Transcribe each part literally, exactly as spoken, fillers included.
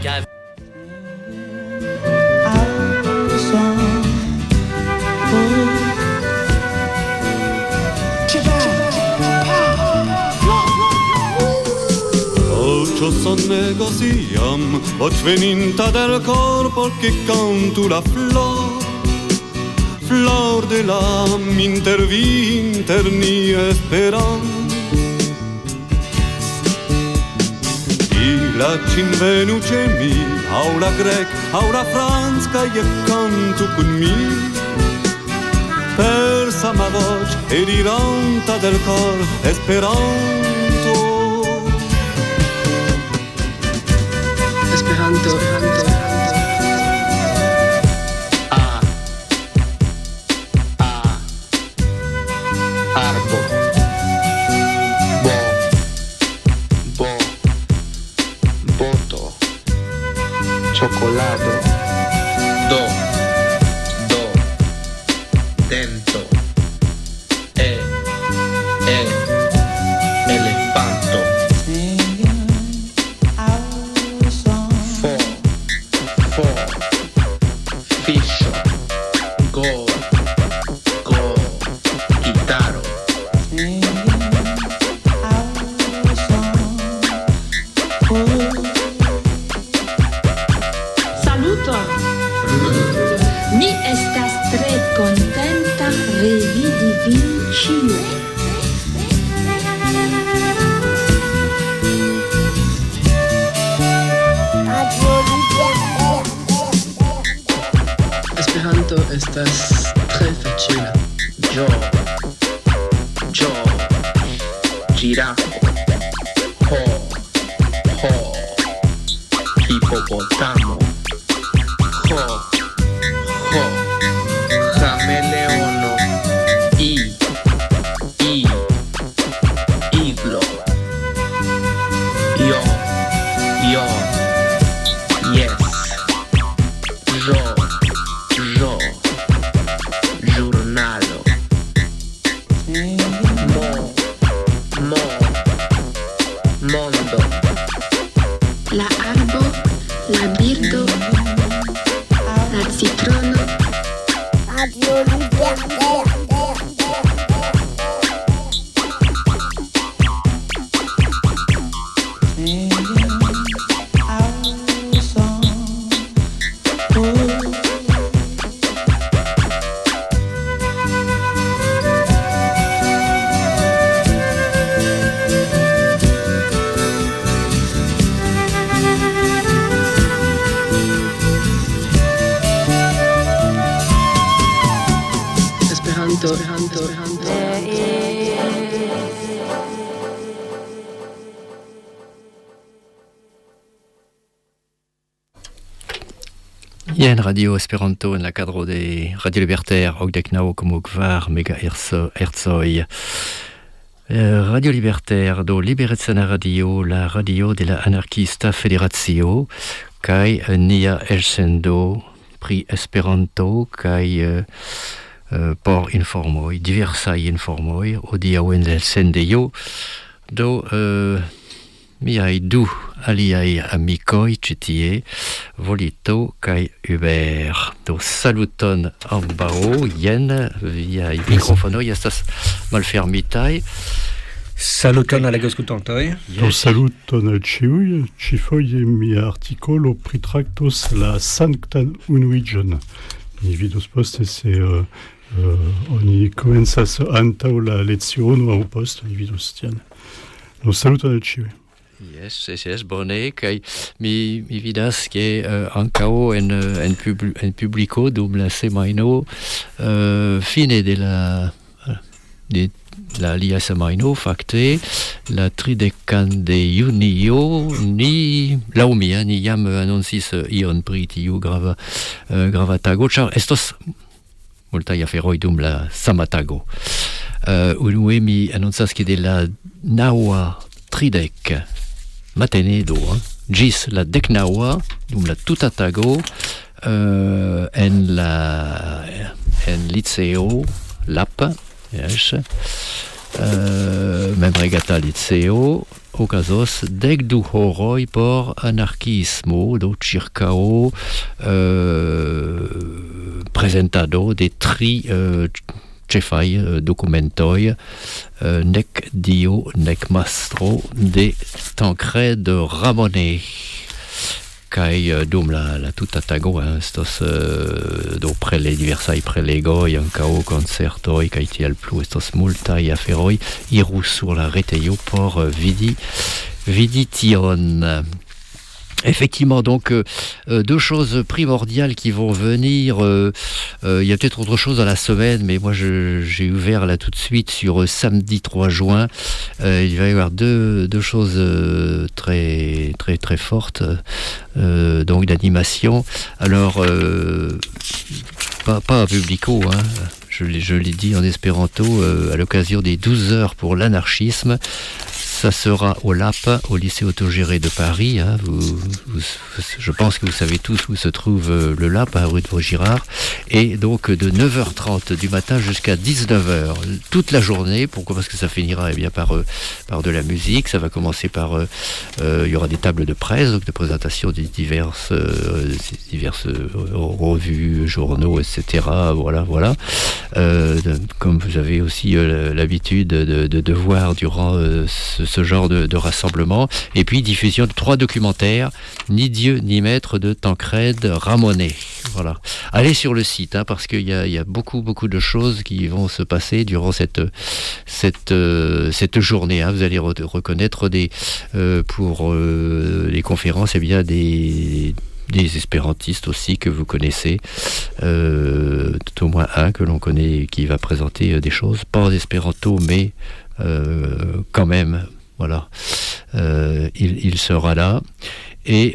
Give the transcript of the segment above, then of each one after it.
Negociam, voci veninta del corpo che canto la flor, flor de l'âme intervinter ni esperam. I la cinvenuce mi, aula grec, aula franz, ca je canto con mi, persa ma voce e diranta del cor esperanto. Esperanto, Esperanto. A, a, arbo, bo, bo, boto, cioccolato, do, do, dento, e, e, elefanto. Fiscio, go, go, chitarro. Saluto! Mi estas tre contenta revidi vin ĉiuj. Esperanto estas tre facila. Yo, yo, girafo, ho, ho, hipopotamo, ho, ho, cameleono, i, i, iglo, yo, yo, yes, yo. Jo, giornalo, mo, mo, mondo, La arbo, la birdo, la citrono. Radio Libertaire. Esperanto, Esperanto, Esperanto. Ien Radio Esperanto en la cadre de Radio Libertaire, Ogdeknao como Gvar Megahertzoi. Radio Libertaire, do Liberezzana Radio, la radio de la Anarchista Federatio, kai nia elsendo pri Esperanto, kai uh, uh, por informoi, diversai informoi, odiaŭ en elsendejo, do uh, miaj du aliaj amikoj ĉi tie, Volito kaj Hubert. Do saluton ambaŭ, jen viaj mikrofonoj estas malfermitaj. Saluton alla aŭskultantoj. Do saluton al ĉiuj, ĉifoje mia artikolo pritraktos la sanktan unuiĝon. Mi vidos poste se uh, uh, oni komencas antaŭ la leciono aŭ poste, mi vidos tian. Do saluton al ĉiuj. Yes, yes, yes, bone, kaj mi, mi vidas ke uh, ankaŭ en, en, pub, en publiko dum la semajno uh, fine de la de la lia semajno fakte la tridekan de junio ni laŭ mi ni jam anoncis ion pri tiu grava uh, grava tago, ĉar estos multaj aferoj dum la sama tago. Uh, unue mi anoncas ke de la naŭa tridek matene do, hein, gis la deknaŭa dum la tuta tago uh, en la en liceo Lap, yes, uh, membregata liceo, okazos dek du horoj por anarquismo do ĉirkaŭ uh, prezentado de tri uh, ĉefaj uh, dokumentoj, uh, nek dio nek mastro de Tancrède Ramonet. Kai uh, dum la, la tuta tago hein, estos uh, do prele diversaj prelegoj ankaŭ koncertoj kaj tiel plu estos multaj aferoj. Iru sur la retejo por uh, vidi vidi tion. Effectivement, donc euh, deux choses primordiales qui vont venir. Euh, euh, il y a peut-être autre chose dans la semaine, mais moi je, j'ai ouvert là tout de suite sur euh, samedi trois juin. Euh, il va y avoir deux, deux choses euh, très très très fortes, euh, donc d'animation. Alors euh, pas pas à publico, hein. Je l'ai, je l'ai dit en espéranto euh, à l'occasion des douze heures pour l'anarchisme. Ça sera au L A P, au lycée autogéré de Paris. Hein. Vous, vous, je pense que vous savez tous où se trouve euh, le L A P, à rue de Vaugirard. Et donc de neuf heures trente du matin jusqu'à dix-neuf heures, toute la journée. Pourquoi ? Parce que ça finira eh bien, par, euh, par de la musique. Ça va commencer par... Euh, euh, il y aura des tables de presse, donc de présentation des diverses, euh, diverses euh, revues, journaux, et cetera. Voilà, voilà. Euh, de, comme vous avez aussi euh, l'habitude de, de, de voir durant euh, ce ce genre de, de rassemblement, et puis diffusion de trois documentaires, Ni Dieu ni Maître de Tancrède Ramonet. Voilà. Allez sur le site, hein, parce qu'il y a, il y a beaucoup, beaucoup de choses qui vont se passer durant cette, cette, euh, cette journée. Hein. Vous allez re- reconnaître des, euh, pour euh, les conférences, eh bien, des... des espérantistes aussi que vous connaissez, euh, tout au moins un que l'on connaît qui va présenter des choses, pas en espéranto, mais euh, quand même, voilà, euh, il, il sera là. Et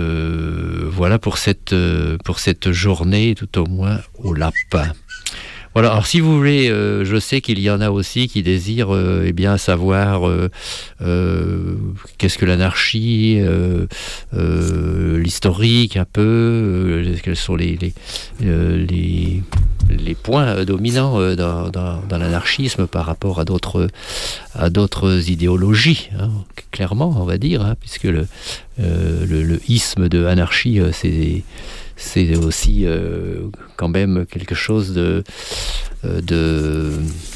euh, voilà pour cette, pour cette journée, tout au moins au L A P. Voilà, alors si vous voulez, euh, je sais qu'il y en a aussi qui désirent euh, eh bien, savoir euh, euh, qu'est-ce que l'anarchie, euh, euh, l'historique un peu, euh, quels sont les, les, euh, les, les points dominants euh, dans, dans, dans l'anarchisme par rapport à d'autres, à d'autres idéologies, hein, clairement on va dire, hein, puisque le, euh, le, le isme de anarchie, euh, c'est... c'est aussi euh, quand même quelque chose de, euh, de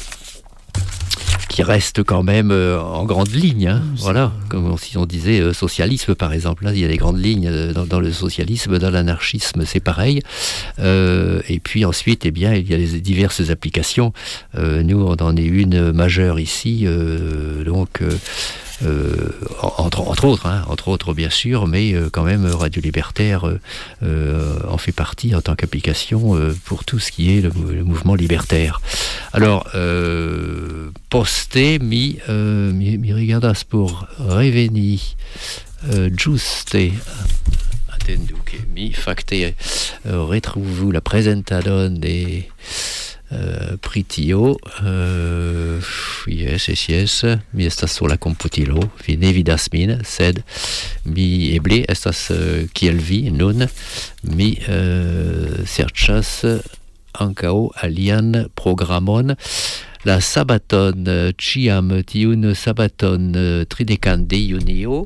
qui reste quand même euh, en grande ligne, hein, voilà, comme si on disait euh, socialisme par exemple, là il y a des grandes lignes euh, dans, dans le socialisme, dans l'anarchisme c'est pareil, euh, et puis ensuite eh bien il y a les diverses applications, euh, nous on en est une majeure ici, euh, donc euh, Euh, entre, entre autres, hein, entre autres bien sûr, mais euh, quand même Radio Libertaire euh, euh, en fait partie en tant qu'application euh, pour tout ce qui est le, le mouvement libertaire. Alors, euh, posté mi, euh, mi, mi rigardas pour reveni euh, juste attendu che mi facte euh, retrouve la presentadon des Uh, pritio uh, yes, yes, yes, mi estas sur la computilo, vi ne vidas min, sed mi eble estas uh, kiel vi nun, mi uh, serĉas ankaŭ alian programon. La sabaton, ĉiam tiun sabaton tridekan de junio,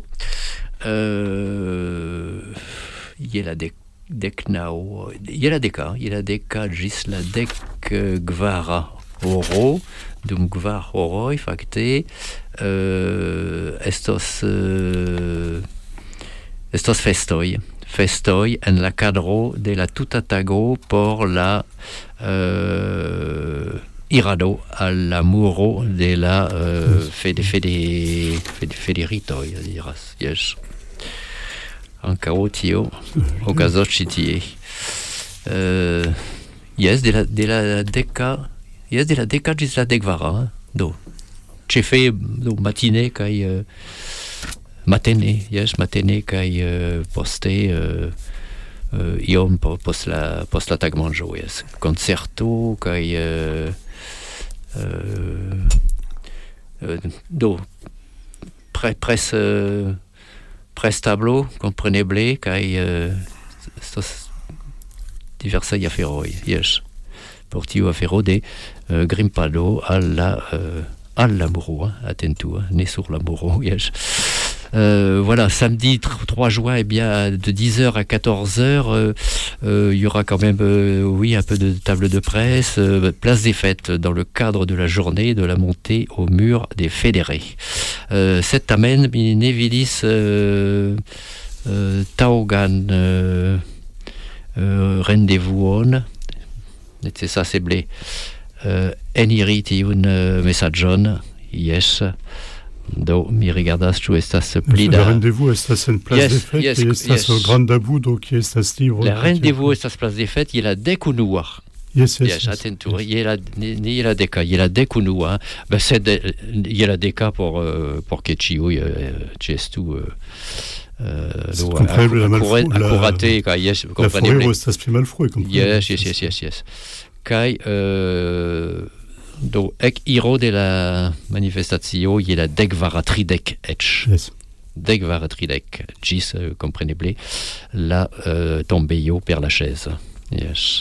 uh, je la dek dek naŭ, je la deka, je la deka ĝis la dek kvara horo, dum kvar horoj fakte uh, estos uh, estos festoj, festoj en la kadro de la tuta tago por la uh, irado al la muro de la uh, fede, fede, fede, federitoj, diras, yes. Ankaŭ tio okazos ĉi tie. Uh, yes, de la de la deka, yes, de la deka ĝis la dekvara, hein? Do ĉefe do matine kaj uh, matene, yes, matene kaj uh, poste uh, uh, iom post la post la tagmanĝo, yes, koncerto kaj uh, uh, uh, do pre pres uh, pres tablo, compreneble, kaj uh, estos diversaj aferoj, yes. Por tiu afero de uh, grimpado al la uh, al Lamourou, hein, attentu, hein, né sur Lamourou, yes. Euh, voilà, samedi trois juin, eh bien, de dix heures à quatorze heures, euh, euh, il y aura quand même, euh, oui, un peu de table de presse, euh, place des fêtes, dans le cadre de la journée de la montée au mur des fédérés. Euh, Cet amène, Nevilis, euh, euh, Taugan, euh, euh, rendez-vous on, c'est ça, c'est blé. Euh, Eniriti un messagion, yes. Do mi rigardas ĉu estas pli da rendez-vous estas en place yes, des fêtes yes, et estas yes. Grand Dabudo qui estas livre. La rendez-vous estas place des fêtes, il a decunua. Yes, yes, yes, yes, attentu, yes. Il a ni la deka, il a decunua. Ben c'est il a deka pour uh, pour que ciu gestu euh comprenable la malfrou la accuraté kai yes comprenable. La estas pli malfrou comprenable. Yes, yes, yes, yes, yes. Kai euh do ek hiro de la manifestatio il a dek vara tridek etch yes. Dek vara tridek gis euh, comprenable la euh, tombeio per la chaise yes.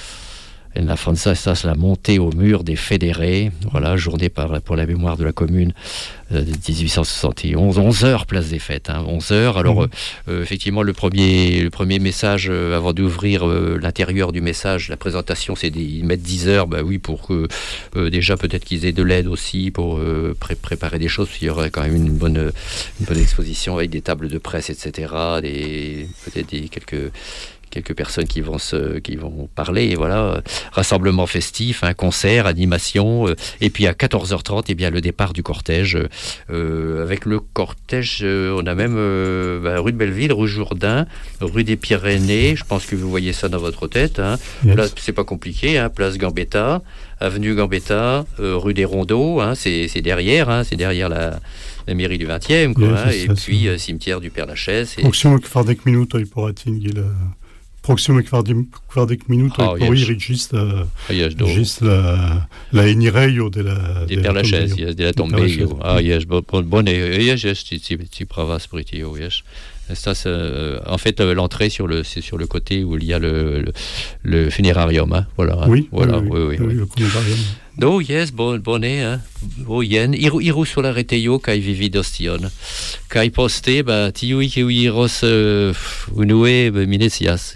En la France, ça c'est la montée au mur des fédérés, voilà, journée par, pour la mémoire de la commune euh, de dix-huit cent soixante et onze, onze heures place des fêtes, hein, onze heures. Alors mmh. euh, effectivement le premier, le premier message euh, avant d'ouvrir euh, l'intérieur du message, la présentation, c'est des, ils mettent dix heures, bah oui, pour que euh, déjà peut-être qu'ils aient de l'aide aussi pour euh, pré- préparer des choses, il y aurait quand même une bonne, une bonne exposition avec des tables de presse, et cetera, des, peut-être des quelques... quelques personnes qui vont se, qui vont parler, et voilà, rassemblement festif, un hein, concert, animation, euh, et puis à quatorze heures trente, eh bien le départ du cortège. Euh, avec le cortège, euh, on a même euh, bah, rue de Belleville, rue Jourdain, rue des Pyrénées. Je pense que vous voyez ça dans votre tête. Hein. Yes. Là, c'est pas compliqué. Hein, place Gambetta, avenue Gambetta, euh, rue des Rondeaux. Hein, c'est, c'est derrière, hein, c'est derrière la. La mairie du vingtième, quoi, yes, hein, et ça, puis euh, cimetière du Père-Lachaise. Proximo kvardek minuto il pourra atteindre la proximo kvardek minuto il pourra ir juste juste la la enireio de la de Père-Lachaise, yes, de la tombeio. Ah yes, bon bon yes, yes, tu tu pravas pritio, yes. Ça, c'est, euh, en fait, l'entrée sur le, c'est sur le côté où il y a le, le, le funérarium. Hein, voilà. Oui, voilà, oui, oui, oui, oui, oui. Le funérarium. Do, yes, bon, bonnet, hein. Oh, yen. Iru, iru sur la reteio, kai vivi dostion. Kai poste, bah, tiui, kiui, iros, euh, unue, minesias.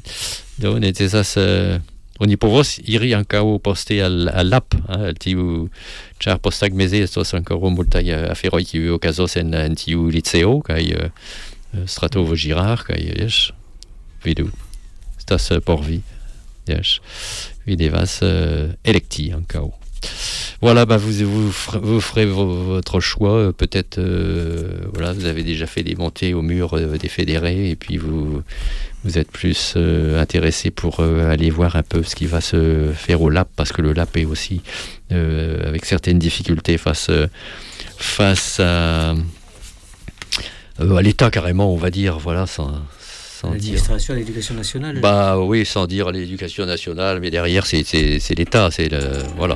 Do, nete ça, c'est. On y povos iri ancao poste al, al lap, hein, tiu char postag meze estos ancora multaj aferoj kiuj okazos en, en tiu liceo, kai uh, Stratovo Girard, kai yes, vidu. Estas uh, por vi. Yes. Vi devas uh, elekti ancao. Voilà, bah vous, vous, vous ferez votre choix. Peut-être, euh, voilà, vous avez déjà fait des montées au mur euh, des fédérés, et puis vous, vous êtes plus euh, intéressé pour euh, aller voir un peu ce qui va se faire au Lap, parce que le Lap est aussi euh, avec certaines difficultés face, euh, face à, euh, à l'État carrément, on va dire, voilà, sans... L'administration de l'éducation nationale. Bah oui, sans dire l'éducation nationale, mais derrière c'est, c'est, c'est l'État, c'est le, voilà.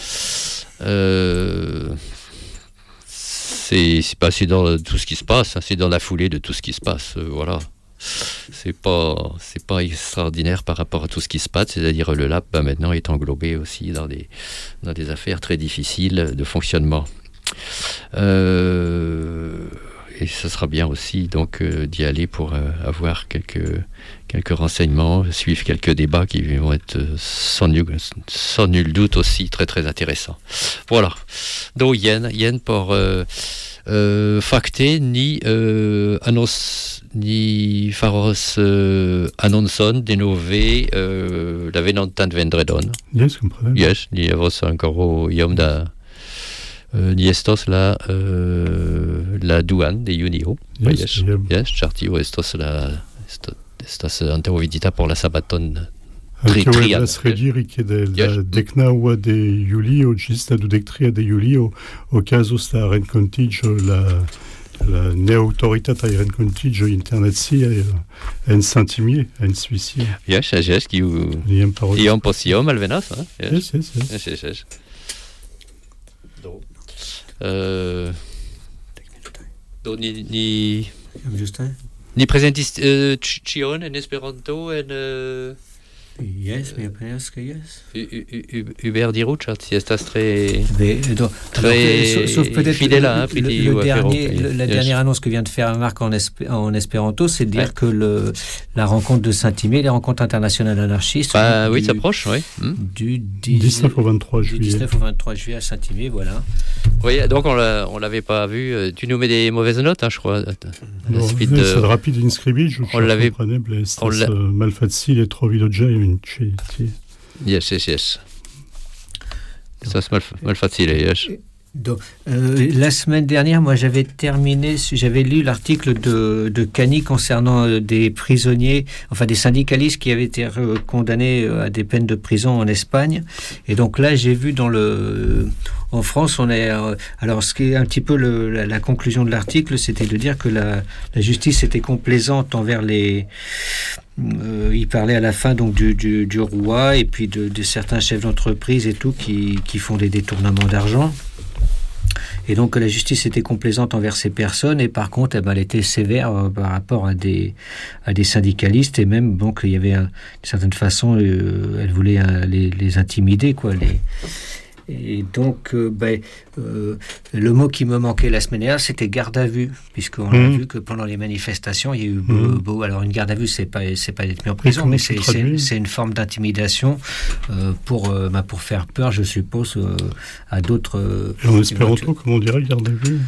Euh, c'est, c'est pas c'est dans tout ce qui se passe, hein, c'est dans la foulée de tout ce qui se passe, euh, voilà. C'est pas c'est pas extraordinaire par rapport à tout ce qui se passe, c'est-à-dire le Lap bah, maintenant est englobé aussi dans des dans des affaires très difficiles de fonctionnement. Euh, Et ce sera bien aussi donc euh, d'y aller pour euh, avoir quelques, quelques renseignements, suivre quelques débats qui vont être euh, sans, nul, sans nul doute aussi très très intéressants. Voilà. Donc yen, yen pour euh, euh, facte ni euh, annos ni faros euh, annonson denove euh, la venantan vendredon. Yes, comprenez. Yes, ni avos ancora iom da Euh, ni estos la euh, la douane de Junio. Yes, yes, yes, chartio estos la estos, estas anterovidita por la sabaton tri trian. La srediri che del yes. Decnaua de Julio, gista du dectria de Julio, o caso sta rencontigio la la neautoritat ai rencontigio internet sia en Saint-Imier, en Suisse. Yes, yes, qui iom possium alvenas, hein? Yes, yes, yes. Yes, yes, yes. Euh, do ni ni Justin ni presentis uh, cion en Esperanto en uh, Yes, mi opinias que yes. Hubert Diruccia, si estas très, Mais, donc, très alors, sauf peut-être fidèle à le, le, le dernier, le, la yes. dernière annonce que vient de faire Marc en, esp- en espéranto, c'est de dire ouais. que le, la rencontre de Saint-Imier, les rencontres internationales anarchistes... Bah, oui, ça approche, oui. Hmm. Du dix-neuf au vingt-trois juillet. Du dix-neuf au vingt-trois juillet à Saint-Imier, voilà. Oui, donc on ne l'avait pas vu. Tu nous mets des mauvaises notes, hein, je crois. No, de... C'est rapide in scrimmage, on l'avait... Estas malfacile trovi loĝejojn ĉe tie. Yes, yes, yes. Ça c'est mal, mal facile, yes. Donc, euh, la semaine dernière, moi, j'avais terminé, j'avais lu l'article de, de Cani concernant euh, des prisonniers, enfin des syndicalistes qui avaient été euh, condamnés à des peines de prison en Espagne. Et donc là, j'ai vu dans le, en France, on est, euh, alors ce qui est un petit peu le, la, la conclusion de l'article, c'était de dire que la, la justice était complaisante envers les. Euh, il parlait à la fin donc du, du, du roi et puis de, de certains chefs d'entreprise et tout qui, qui font des détournements d'argent. Et donc la justice était complaisante envers ces personnes et par contre eh ben, elle était sévère euh, par rapport à des, à des syndicalistes et même donc il y avait un, d'une certaine façon euh, elle voulait euh, les, les intimider quoi. Les, et donc euh, ben, euh, le mot qui me manquait la semaine dernière c'était garde à vue puisqu'on mmh. a vu que pendant les manifestations il y a eu beau, mmh. beau alors une garde à vue c'est pas, c'est pas d'être mis en prison mais c'est, c'est, c'est une forme d'intimidation euh, pour, euh, bah, pour faire peur je suppose euh, à d'autres euh, et en espéranto comment on dirait garde à vue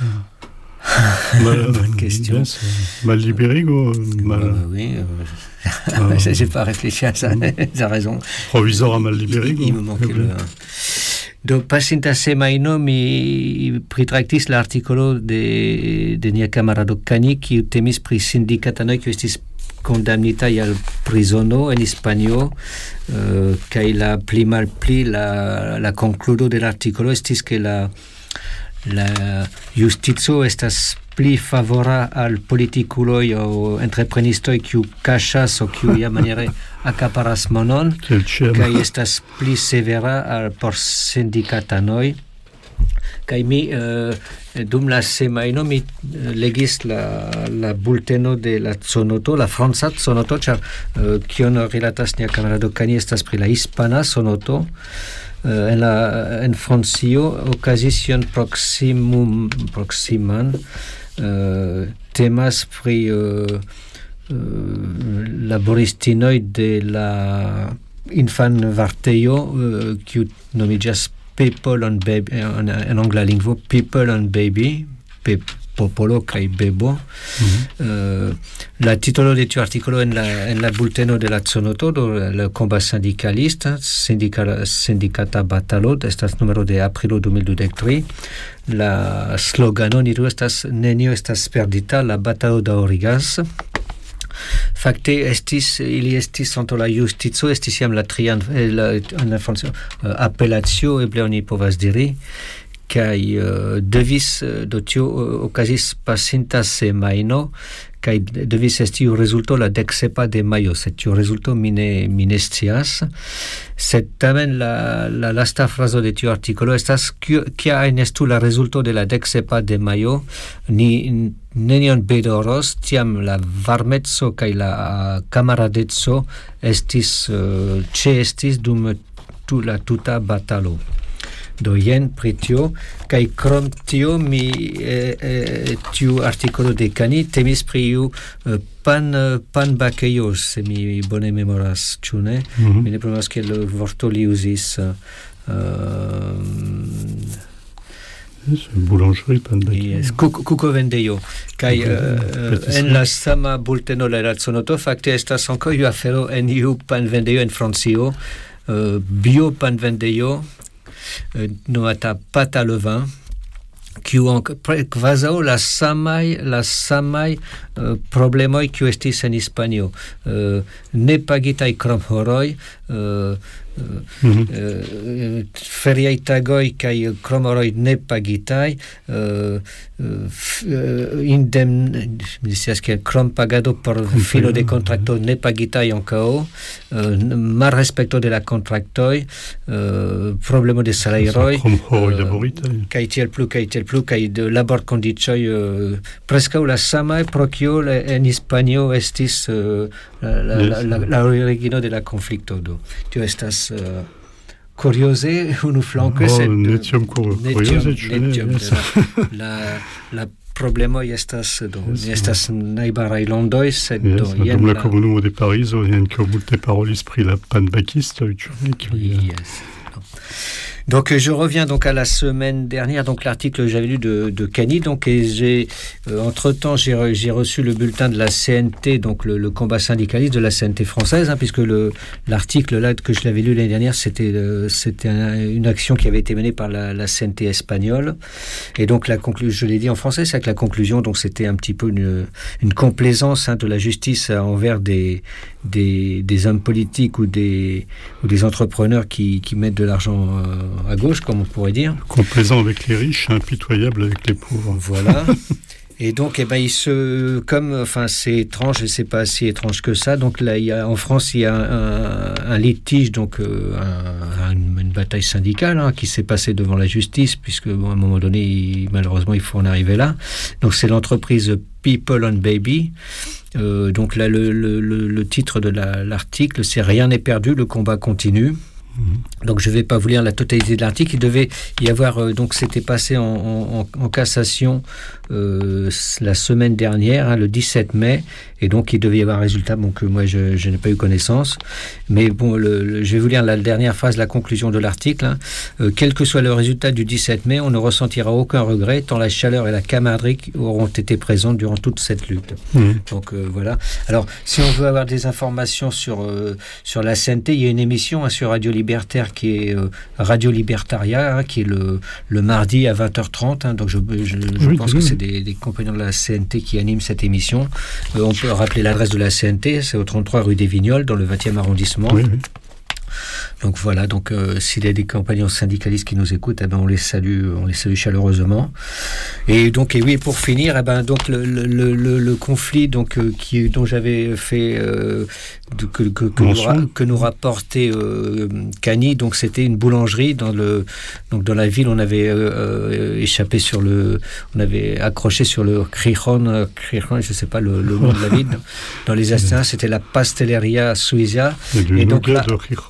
mal, bonne question yes, mal liberigo mal... bah, bah, oui euh, euh, j'ai pas réfléchi à ça t'as raison provisor à mal liberigo il, il me manquait le do pasinta semaino mi pritraktis la artikolo de de nia kamarado Cani kiu temis pri sindikatanoj kiu estis kondamnitaj al prizono en Hispanio uh, kaj la pli malpli la la konkludo de l'artikolo estis ke la la justico estas pli favora al politikuloj aŭ entreprenistoj kiu kaŝas aŭ kiu iamaniere acaparas monon kaj estas pli severa al por sindikatanoj kaj mi uh, dum la semajno mi uh, legis la, la bulteno de la Zonoto, la franca Zonoto, ĉar uh, kion rilatas nia kamarado Cani estas pri la hispana Zonoto. Uh, en la en Francio okazis ion proximum proximan uh, temas pri uh, uh, laboristinoj de la infan vartejo uh, kiu nomiĝas People on Baby en, en angla lingvo People on Baby pe, popolo kaj bebo mm-hmm. uh, la titolo de tiu artikolo en la, en la bulteno de la Zonoto do le combat syndicaliste syndical, sindicata batalo estas numero de aprilo du mil dudek tri la slogano ni estas nenio estas perdita la batalo daŭrigas. Fakte estis ili estis antaŭ la justico estis jam la trian la, en Francio uh, apelacio eble oni povas diri kaj uh, devis do tio uh, okazis pasinta semajno kaj devis esti rezulto la deksepa de majo sed tiu rezulto mi ne mi ne scias sed tamen la la lasta frazo de tiu artikolo estas kia estu la rezulto de la deksepa de majo ni nenion bedoros tiam la varmeco kaj la kamaradeco estis uh, ĉeestis dum tu la tuta batalo. Do jen pri tio kaj krom tio mi eh, eh, tiu artikolo de Cani temis pri iu eh, pan pan bakejo se mi bone memoras ĉu ne mm-hmm. mi ne promenas ke la vorto li uzis uh, yes, boulangerie pan bakejo yes, kuko vendejo kaj uh, en la sama bulteno la Zonoto fakte estas ankaŭ iu afero en iu pan vendejo en Francio uh, bio pan vendejo Uh, noata pâte à levain kiu kvazaŭ la samaj la samaj uh, problemoj kiu estis en Hispanio uh, ne pagitaj kromhoroj uh, Mhm. Euh, Feriai tagoi kai kromoroi ne pagitai euh, euh, indem que crom pagado por filo de contracto ne pagitai ancao euh, mal respecto de la contractoi euh, problemo de salaroi kai tiel plu kai tiel plu kai de labor condicioi euh, presque la sama procchio en hispanio estis euh, la, la, la, la, la origino de la conflicto do tio estas uh, curiose unu flanke oh, sed netiom curiose netiom la la problemo estas do yes, estas najbaraj landoj sed yes, do jen dum la, la komunumo de Parizo jen ke multe parolis pri la panbakistoj yes. Donc je reviens donc à la semaine dernière, donc l'article que j'avais lu de, de Cani, donc et j'ai euh, entre temps j'ai, re, j'ai reçu le bulletin de la C N T, donc le, le combat syndicaliste de la C N T française, hein, puisque le l'article là que je l'avais lu l'année dernière, c'était euh, c'était un, une action qui avait été menée par la, la C N T espagnole, et donc la conclusion, je l'ai dit en français, c'est que la conclusion donc c'était un petit peu une, une complaisance hein, de la justice envers des des, des hommes politiques ou des ou des entrepreneurs qui, qui mettent de l'argent euh, à gauche, comme on pourrait dire. Complaisant avec les riches, impitoyable avec les pauvres. Voilà. Et donc, eh ben, il se, comme, enfin, c'est étrange, et c'est pas si étrange que ça. Donc là, il y a, en France, il y a un, un litige, donc euh, un, une, une bataille syndicale hein, qui s'est passée devant la justice, puisque bon, à un moment donné, il, malheureusement, il faut en arriver là. Donc c'est l'entreprise People on Baby. Euh, donc là, le, le, le, le titre de la, l'article, c'est Rien n'est perdu, le combat continue. Donc je ne vais pas vous lire la totalité de l'article. Il devait y avoir euh, donc c'était passé en, en, en cassation euh, la semaine dernière, hein, le dix-sept mai, et donc il devait y avoir un résultat. Bon que moi je, je n'ai pas eu connaissance, mais bon le, le, je vais vous lire la dernière phrase, la conclusion de l'article. Hein. Euh, quel que soit le résultat du dix-sept mai, on ne ressentira aucun regret tant la chaleur et la camaraderie auront été présentes durant toute cette lutte. Mmh. Donc euh, voilà. Alors si on veut avoir des informations sur euh, sur la C N T, il y a une émission hein, sur Radio Libertaire qui est euh, Radio Libertaria, hein, qui est le, le mardi à vingt heures trente. Hein, donc je, je, je oui, pense que c'est des, des compagnons de la C N T qui animent cette émission. Euh, on peut rappeler l'adresse de la C N T, c'est au trente-trois rue des Vignoles, dans le vingtième arrondissement. Oui, oui. Donc voilà, donc euh, s'il y a des compagnons syndicalistes qui nous écoutent, eh ben on les salue, on les salue chaleureusement. Et donc et oui, pour finir, eh ben donc le le le, le conflit donc euh, qui dont j'avais fait euh, de, que que que nous, ra, que nous rapportait euh, Cani, donc c'était une boulangerie dans le donc dans la ville, on avait euh, échappé sur le, on avait accroché sur le Crijon, Crijon, je sais pas le, le nom de la ville. Dans les Astins, c'était la Pasteleria Suiza. Et donc là,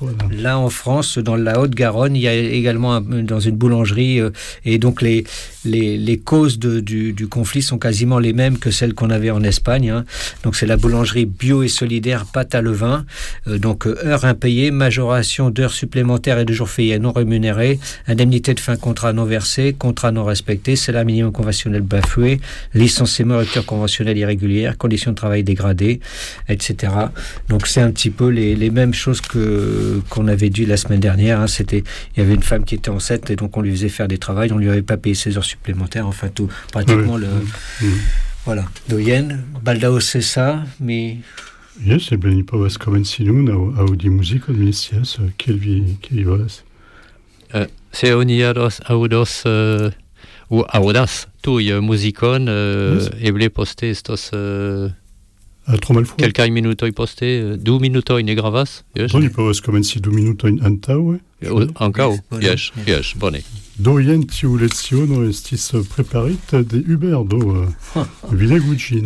là en France, dans la Haute-Garonne, il y a également un, dans une boulangerie euh, et donc les les les causes de, du du conflit sont quasiment les mêmes que celles qu'on avait en Espagne. Hein. Donc c'est la boulangerie bio et solidaire Pâte à Levain. Euh, donc euh, heures impayées, majoration d'heures supplémentaires et de jours fériés non rémunérés, indemnité de fin contrat non versée, contrat non respecté, salaire minimum conventionnel bafoué, licenciement, rupture conventionnelle irrégulière, conditions de travail dégradées, et cetera. Donc c'est un petit peu les les mêmes choses que qu'on avait dit la semaine dernière. Hein. C'était, il y avait une femme qui était enceinte et donc on lui faisait faire des travaux, on lui avait pas payé ses heures supplémentaires. Enfin tout, pratiquement oui. le oui. Voilà. Doyen, baldao c'est ça, mais yes, e ben pas was kommen sinun a audi musik od mestias kelvi kelvi volas. Euh, se oni ados audos uh, ou audas tui uh, muzikon uh, yes. Eble poste estos uh, a tromalfo. Kelkaj minutoj poste, uh, du minutoj ne gravas? Yes. Oni povas komenci du minutojn antaŭe. Ankaŭ? Yes, yes, bone. Do jen tiu leciono estis preparita de Hubert, do uh, vi legu ĝin.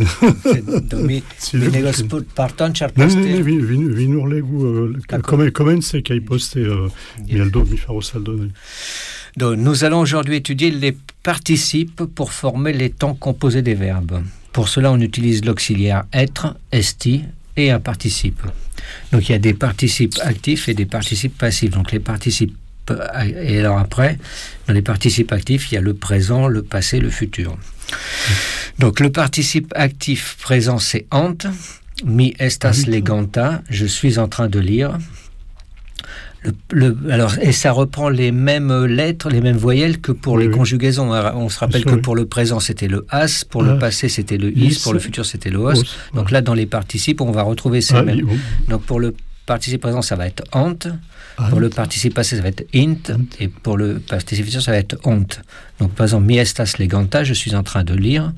Do mi mi legos parton ĉar poste. Ne, ne, vi vi vi nur legu uh, komence kaj poste uh, mi aldo mi faros aldonoj. Donc, nous allons aujourd'hui étudier les participes pour former les temps composés des verbes. Pour cela, on utilise l'auxiliaire être, esti et un participe. Donc, il y a des participes actifs et des participes passifs. Donc, les participes, et alors après, dans les participes actifs, il y a le présent, le passé, le futur. Donc, le participe actif présent, c'est ant, mi estas leganta, je suis en train de lire. Le, le, alors, et ça reprend les mêmes lettres, les mêmes voyelles que pour oui, les oui. conjugaisons. Alors, on se rappelle que oui. pour le présent, c'était le as, pour ah. le passé, c'était le is, is, pour le futur, c'était le os. os. Donc ah. là, dans les participes, on va retrouver ces ah, mêmes. Oui. Donc pour le participe présent, ça va être honte. Pour le participe passé, ça va être int. Et pour le participe futur, ça va être honte. Donc, par exemple, mi estas leganta, je suis en train de lire.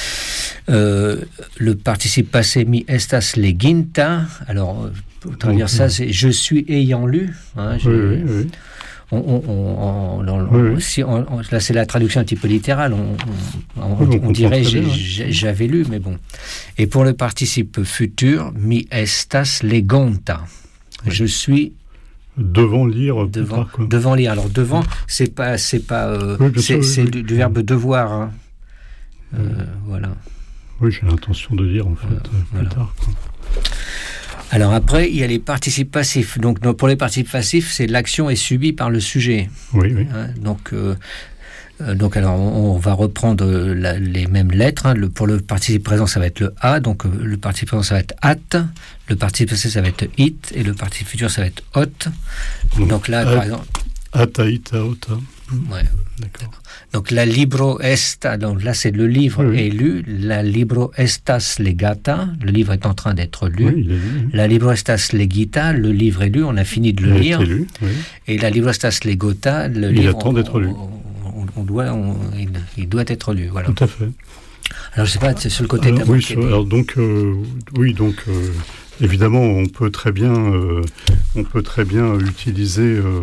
Euh, le participe passé, mi estas leginta. Alors, pour traduire ça, c'est je suis ayant lu. Hein, oui, oui, oui. On, on, on, on, oui, oui. Si on, on, là, c'est la traduction un petit peu littérale. On, on, oui, on, on dirait j'ai, bien, j'ai, j'avais lu, mais bon. Et pour le participe futur, mi estas legonta. Oui. Je suis devant lire. Devant, tard, devant lire. Alors devant, c'est pas, c'est pas, euh, oui, c'est, sûr, c'est oui, du, oui. du verbe devoir. Hein. Euh, oui. Voilà. Oui, j'ai l'intention de lire en fait voilà, euh, plus voilà. tard. Quoi. Alors après, il y a les participes passifs. Donc pour les participes passifs, c'est l'action est subie par le sujet. Oui, oui. Hein, donc, euh, euh, donc alors on, on va reprendre la, les mêmes lettres. Hein. Le, pour le participe présent, ça va être le a. Donc euh, le participe présent, ça va être at. Le participe passé, ça va être it. Et le participe futur, ça va être hot. Donc, donc là, at, par exemple... Ata, ita, ota. Ouais. D'accord. Donc la libro esta, donc là c'est le livre oui, oui. est lu, la libro estas legata, le livre est en train d'être lu. Oui, il est lu. La libro estas legita, le livre est lu, on a fini de le il lire. A été lu, oui. Et la libro estas legota, le il livre attend d'être on, lu. On, on doit, on, il, il doit être lu. Voilà. Tout à fait. Alors je sais pas, c'est sur le côté. Alors, oui, sur, alors donc euh, oui donc euh, évidemment on peut très bien euh, on peut très bien utiliser euh,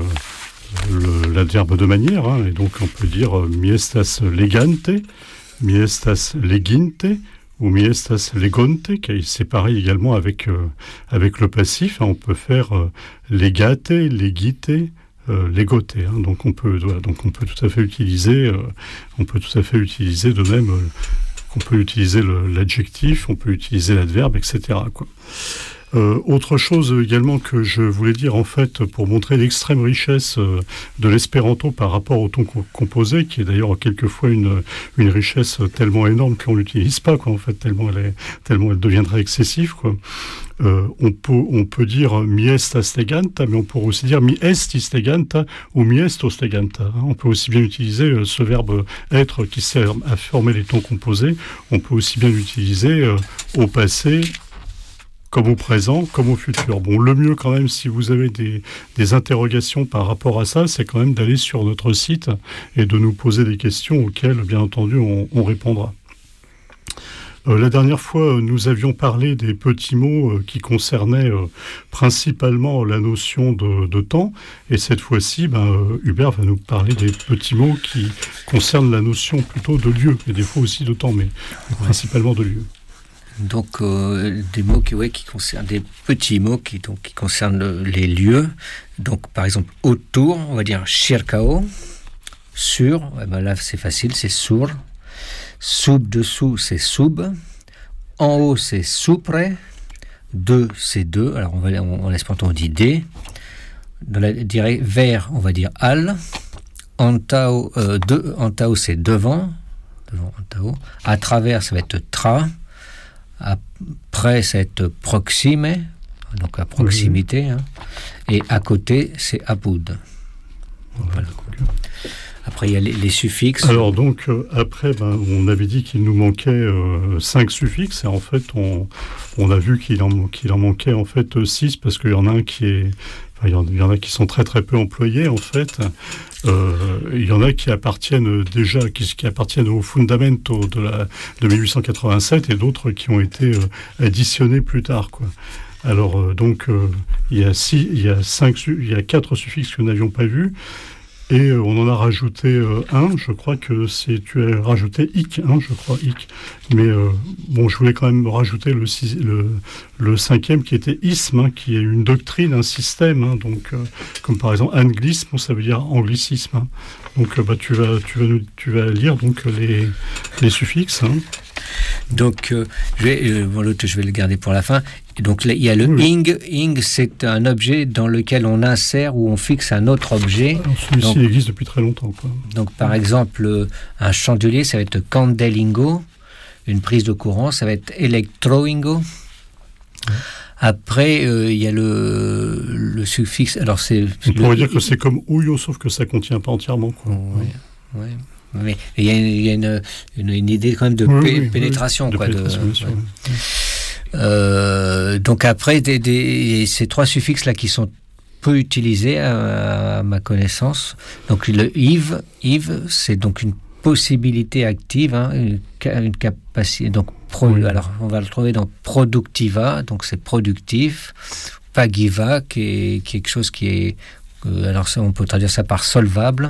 Le, l'adverbe de manière, hein, et donc on peut dire euh, mi estas legante, mi estas leginte, ou mi estas legonte, qui c'est pareil également avec, euh, avec le passif, hein, on peut faire euh, legate, legite, euh, legote, hein, donc, on peut, voilà, donc on peut tout à fait utiliser, euh, on peut tout à fait utiliser de même, euh, on peut utiliser le, l'adjectif, on peut utiliser l'adverbe, et cetera, quoi. Euh, autre chose également que je voulais dire en fait pour montrer l'extrême richesse euh, de l'espéranto par rapport au ton co- composé, qui est d'ailleurs quelquefois une, une richesse tellement énorme qu'on l'utilise pas quoi en fait tellement elle est tellement elle deviendrait excessive quoi. Euh, on peut on peut dire mi estas leganta, mais on pourrait aussi dire mi estis leganta ou mi estos leganta. Hein. On peut aussi bien utiliser euh, ce verbe être qui sert à former les tons composés. On peut aussi bien l'utiliser euh, au passé, comme au présent, comme au futur. Bon, le mieux quand même, si vous avez des, des interrogations par rapport à ça, c'est quand même d'aller sur notre site et de nous poser des questions auxquelles, bien entendu, on, on répondra. Euh, la dernière fois, nous avions parlé des petits mots euh, qui concernaient euh, principalement la notion de, de temps, et cette fois-ci, ben, euh, Hubert va nous parler des petits mots qui concernent la notion plutôt de lieu, et des fois aussi de temps, mais principalement de lieu. Donc euh, des mots qui, ouais, qui concernent des petits mots qui, donc, qui concernent le, les lieux. Donc par exemple autour, on va dire circao, sur, eh ben là c'est facile, c'est sur. Sub dessous, c'est sub. En haut, c'est supre. De, c'est de. Alors on va on, en espéranto on dit des. Dans la direct vers, on va dire al. Antao, euh, de, antao c'est devant. Devant antao. À travers, ça va être tra. Après, ça va être proxime, donc à proximité, oui. Hein. Et à côté, c'est apud. Voilà. Après, il y a les, les suffixes. Alors donc, euh, après, ben, on avait dit qu'il nous manquait euh, cinq suffixes, et en fait, on, on a vu qu'il en, qu'il en manquait en fait six, parce qu'il y en a un qui est... Enfin, il, y en, il y en a qui sont très très peu employés, en fait. Euh, il y en a qui appartiennent déjà, qui, qui appartiennent au Fundamento de, la, de mille huit cent quatre-vingt-sept, et d'autres qui ont été euh, additionnés plus tard, quoi. Alors, euh, donc, euh, il y a six, il y a cinq, il y a quatre suffixes que nous n'avions pas vus. Et euh, on en a rajouté euh, un, je crois que c'est, tu as rajouté ic, hein, je crois, ic. Mais euh, bon, je voulais quand même rajouter le, six, le, le cinquième qui était isme, hein, qui est une doctrine, un système, hein, donc, euh, comme par exemple anglisme, bon, ça veut dire anglicisme. Hein. Donc euh, bah, tu, vas, tu, vas nous, tu vas lire donc, les, les suffixes. Hein. Donc, euh, je, vais, euh, bon, l'autre, je vais le garder pour la fin. Donc, là, il y a le oui. ing. Ing, c'est un objet dans lequel on insère ou on fixe un autre objet. Alors, celui-ci donc, existe depuis très longtemps, quoi. Donc, par exemple, un chandelier, ça va être candelingo. Une prise de courant, ça va être electroingo. Ouais. Après, euh, il y a le, le suffixe. Alors, c'est. On pourrait le, dire que c'est comme ouyo, sauf que ça ne contient pas entièrement, quoi. Oui, oui. Ouais. Mais il y a, il y a une, une, une idée quand même de oui, pé- oui, pénétration, oui, quoi. De pénétration, de, bien sûr, ouais. oui. Euh, donc après, des, des, ces trois suffixes-là qui sont peu utilisés à, à ma connaissance. Donc le Yves, Yves, c'est donc une possibilité active, hein, une, une capacité. Donc pro, oui. Alors on va le trouver dans productiva, donc c'est productif. Pagiva, qui est quelque chose qui est, euh, alors ça, on peut traduire ça par solvable.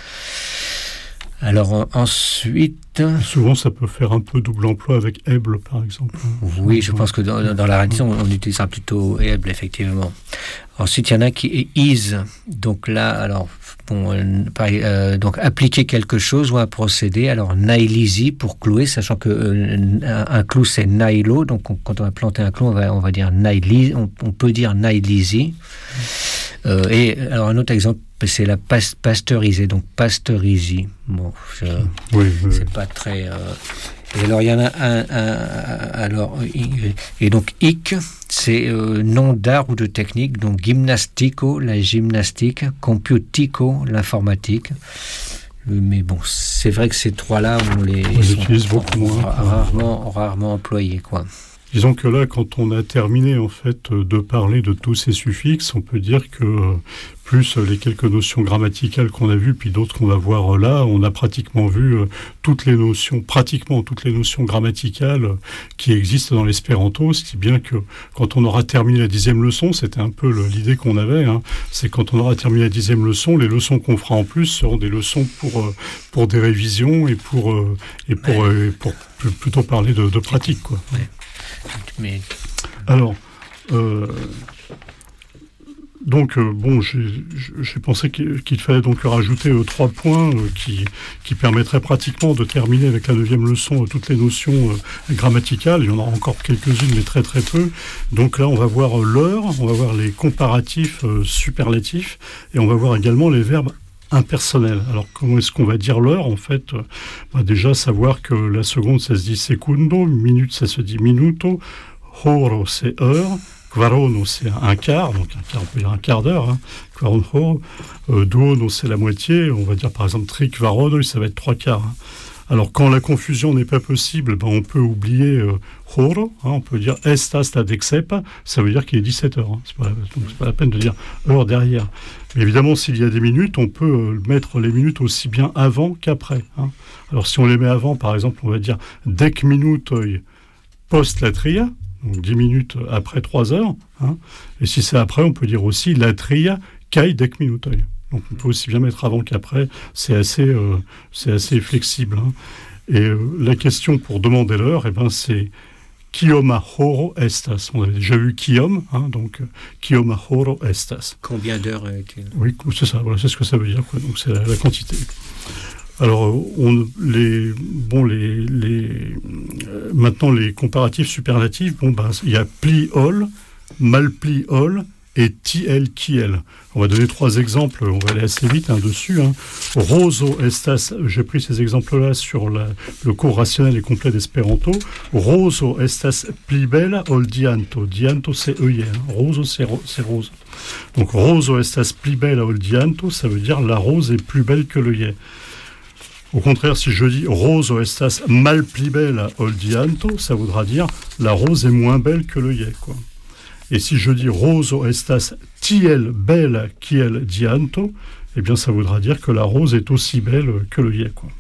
Alors en, ensuite... Souvent, ça peut faire un peu double emploi avec able, par exemple. Oui, je pense que dans, dans la rédaction, on utilisera plutôt able, effectivement. Ensuite, il y en a qui est is. Donc là, alors, bon, euh, pareil, euh, donc appliquer quelque chose ou un procédé. Alors, nailisi pour clouer, sachant que euh, un, un clou, c'est nailo. Donc, on, quand on va planter un clou, on va, on va dire naili, on, on peut dire nailisi. Euh, et alors, un autre exemple, c'est la pas, pasteuriser, donc pasteurisi. Bon, je, oui, oui, c'est oui. pas très. Euh... Et alors il y en a un, un alors et donc hic, c'est euh, nom d'art ou de technique, donc gymnastico, la gymnastique, computico, l'informatique. Mais bon, c'est vrai que ces trois-là, on les, on les utilise beaucoup moins, rarement, rarement employés, quoi. Disons que là, quand on a terminé en fait de parler de tous ces suffixes, on peut dire que plus les quelques notions grammaticales qu'on a vues, puis d'autres qu'on va voir là, on a pratiquement vu toutes les notions, pratiquement toutes les notions grammaticales qui existent dans l'espéranto, ce qui bien que quand on aura terminé la dixième leçon, c'était un peu l'idée qu'on avait, hein, c'est quand on aura terminé la dixième leçon, les leçons qu'on fera en plus seront des leçons pour pour des révisions et pour et pour, ouais. et pour plutôt parler de, de pratique, quoi. Ouais. Mais... Alors, euh, donc, euh, bon, j'ai, j'ai pensé qu'il, qu'il fallait donc rajouter euh, trois points euh, qui, qui permettraient pratiquement de terminer avec la neuvième leçon euh, toutes les notions euh, grammaticales. Il y en aura encore quelques-unes, mais très très peu. Donc là, on va voir euh, l'heure, on va voir les comparatifs euh, superlatifs, et on va voir également les verbes impersonnel. Alors, comment est-ce qu'on va dire l'heure, en fait? Bah, déjà, savoir que la seconde, ça se dit secundo, minute, ça se dit minuto, horo, c'est heure, quarono, c'est un quart, donc un quart, on peut dire un quart d'heure, hein, quarono, euh, duono, c'est la moitié, on va dire par exemple tri quarono, ça va être trois quarts. Hein. Alors, quand la confusion n'est pas possible, ben, on peut oublier euh, horo, hein, on peut dire estas ta dexepa, ça veut dire qu'il est dix-sept heures. Hein. C'est pas, donc, c'est pas la peine de dire heure derrière. Mais évidemment, s'il y a des minutes, on peut euh, mettre les minutes aussi bien avant qu'après. Hein. Alors, si on les met avant, par exemple, on va dire dec minutoi post latria, donc dix minutes après trois heures. Hein. Et si c'est après, on peut dire aussi latria kai dec minutoi. Donc on peut aussi bien mettre avant qu'après, c'est assez, euh, c'est assez flexible. Hein. Et euh, la question pour demander l'heure, eh ben, c'est Kioma horo estas. On avait déjà vu kiom, hein, donc Kioma horo estas. Combien d'heures est-il ? Oui, c'est ça, voilà, c'est ce que ça veut dire, quoi. Donc c'est la, la quantité. Alors, on, les, bon, les, les, euh, maintenant les comparatifs superlatifs, bon, ben, il y a pli ol, mal pli ol, et tiel kiel. On va donner trois exemples, on va aller assez vite hein, dessus. Hein. Roso estas, j'ai pris ces exemples-là sur la, le cours rationnel et complet d'espéranto. Roso estas pli bella ol dianto. Dianto, c'est œillet. Hein. Roso, c'est, ro- c'est rose. Donc, roso estas pli bella ol dianto, ça veut dire la rose est plus belle que l'œillet. Au contraire, si je dis roso estas mal pli bella ol dianto, ça voudra dire la rose est moins belle que l'œillet, quoi. Et si je dis roso estas tiel bella kiel dianto, eh bien ça voudra dire que la rose est aussi belle que l'œillet, quoi.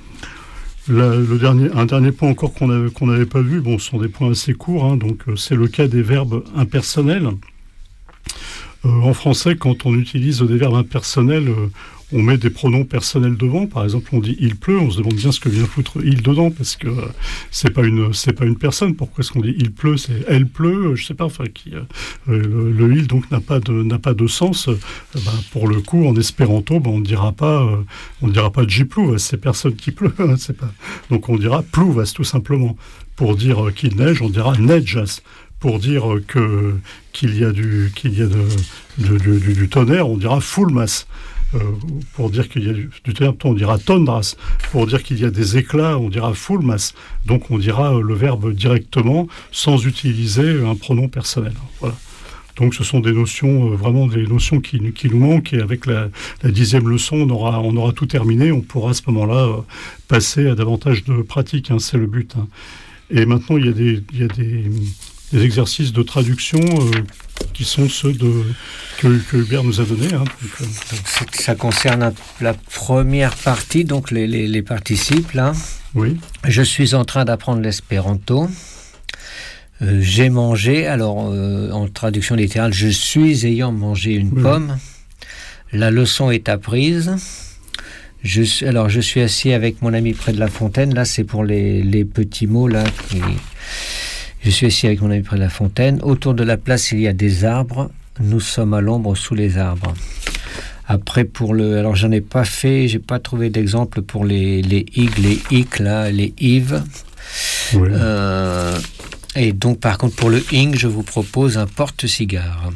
La, le dernier, un dernier point encore qu'on avait, qu'on n'avait pas vu, bon, ce sont des points assez courts, hein, donc euh, c'est le cas des verbes impersonnels. Euh, en français, quand on utilise des verbes impersonnels, euh, on met des pronoms personnels devant. Par exemple, on dit « il pleut », on se demande bien ce que vient foutre « il » dedans, parce que euh, c'est pas une c'est pas une personne. Pourquoi est-ce qu'on dit « il pleut », c'est « elle pleut », je sais pas, enfin, qui, euh, le, le « il » donc n'a pas de, n'a pas de sens. Euh, ben, pour le coup, en espéranto, ben, on ne dira pas, euh, on dira pas « j'y pleut », c'est personne qui pleut, hein, c'est pas... Donc on dira « pluvas » tout simplement. Pour dire euh, qu'il neige, on dira « nejas ». Pour dire euh, que, qu'il y a du, qu'il y a de, de, de, du, du tonnerre, on dira « fulmas ». Euh, pour dire qu'il y a du, du tonnerre, on dira tondras. Pour dire qu'il y a des éclats, on dira fulmas. Donc on dira euh, le verbe directement sans utiliser un pronom personnel. Voilà. Donc ce sont des notions, euh, vraiment des notions qui, qui nous manquent, et avec la, la dixième leçon, on aura, on aura tout terminé. On pourra à ce moment-là euh, passer à davantage de pratique, hein, c'est le but. Hein. Et maintenant, il y a des, il y a des, des exercices de traduction euh, qui sont ceux de, que, que Hubert nous a donnés. Hein. Donc, euh, ça concerne la première partie, donc les, les, les participes, là. Oui. Je suis en train d'apprendre l'espéranto. Euh, j'ai mangé, alors euh, en traduction littérale, je suis ayant mangé une oui. pomme. La leçon est apprise. Je suis, alors je suis assis avec mon ami près de la fontaine. Là, c'est pour les, les petits mots là. Qui... Je suis assis avec mon ami près de la fontaine. Autour de la place, il y a des arbres. Nous sommes à l'ombre sous les arbres. Après, pour le... Alors, j'en ai pas fait, j'ai pas trouvé d'exemple pour les, les ig, les ic, là, les iv. Oui. Euh, et donc, par contre, pour le ing, je vous propose un porte-cigare.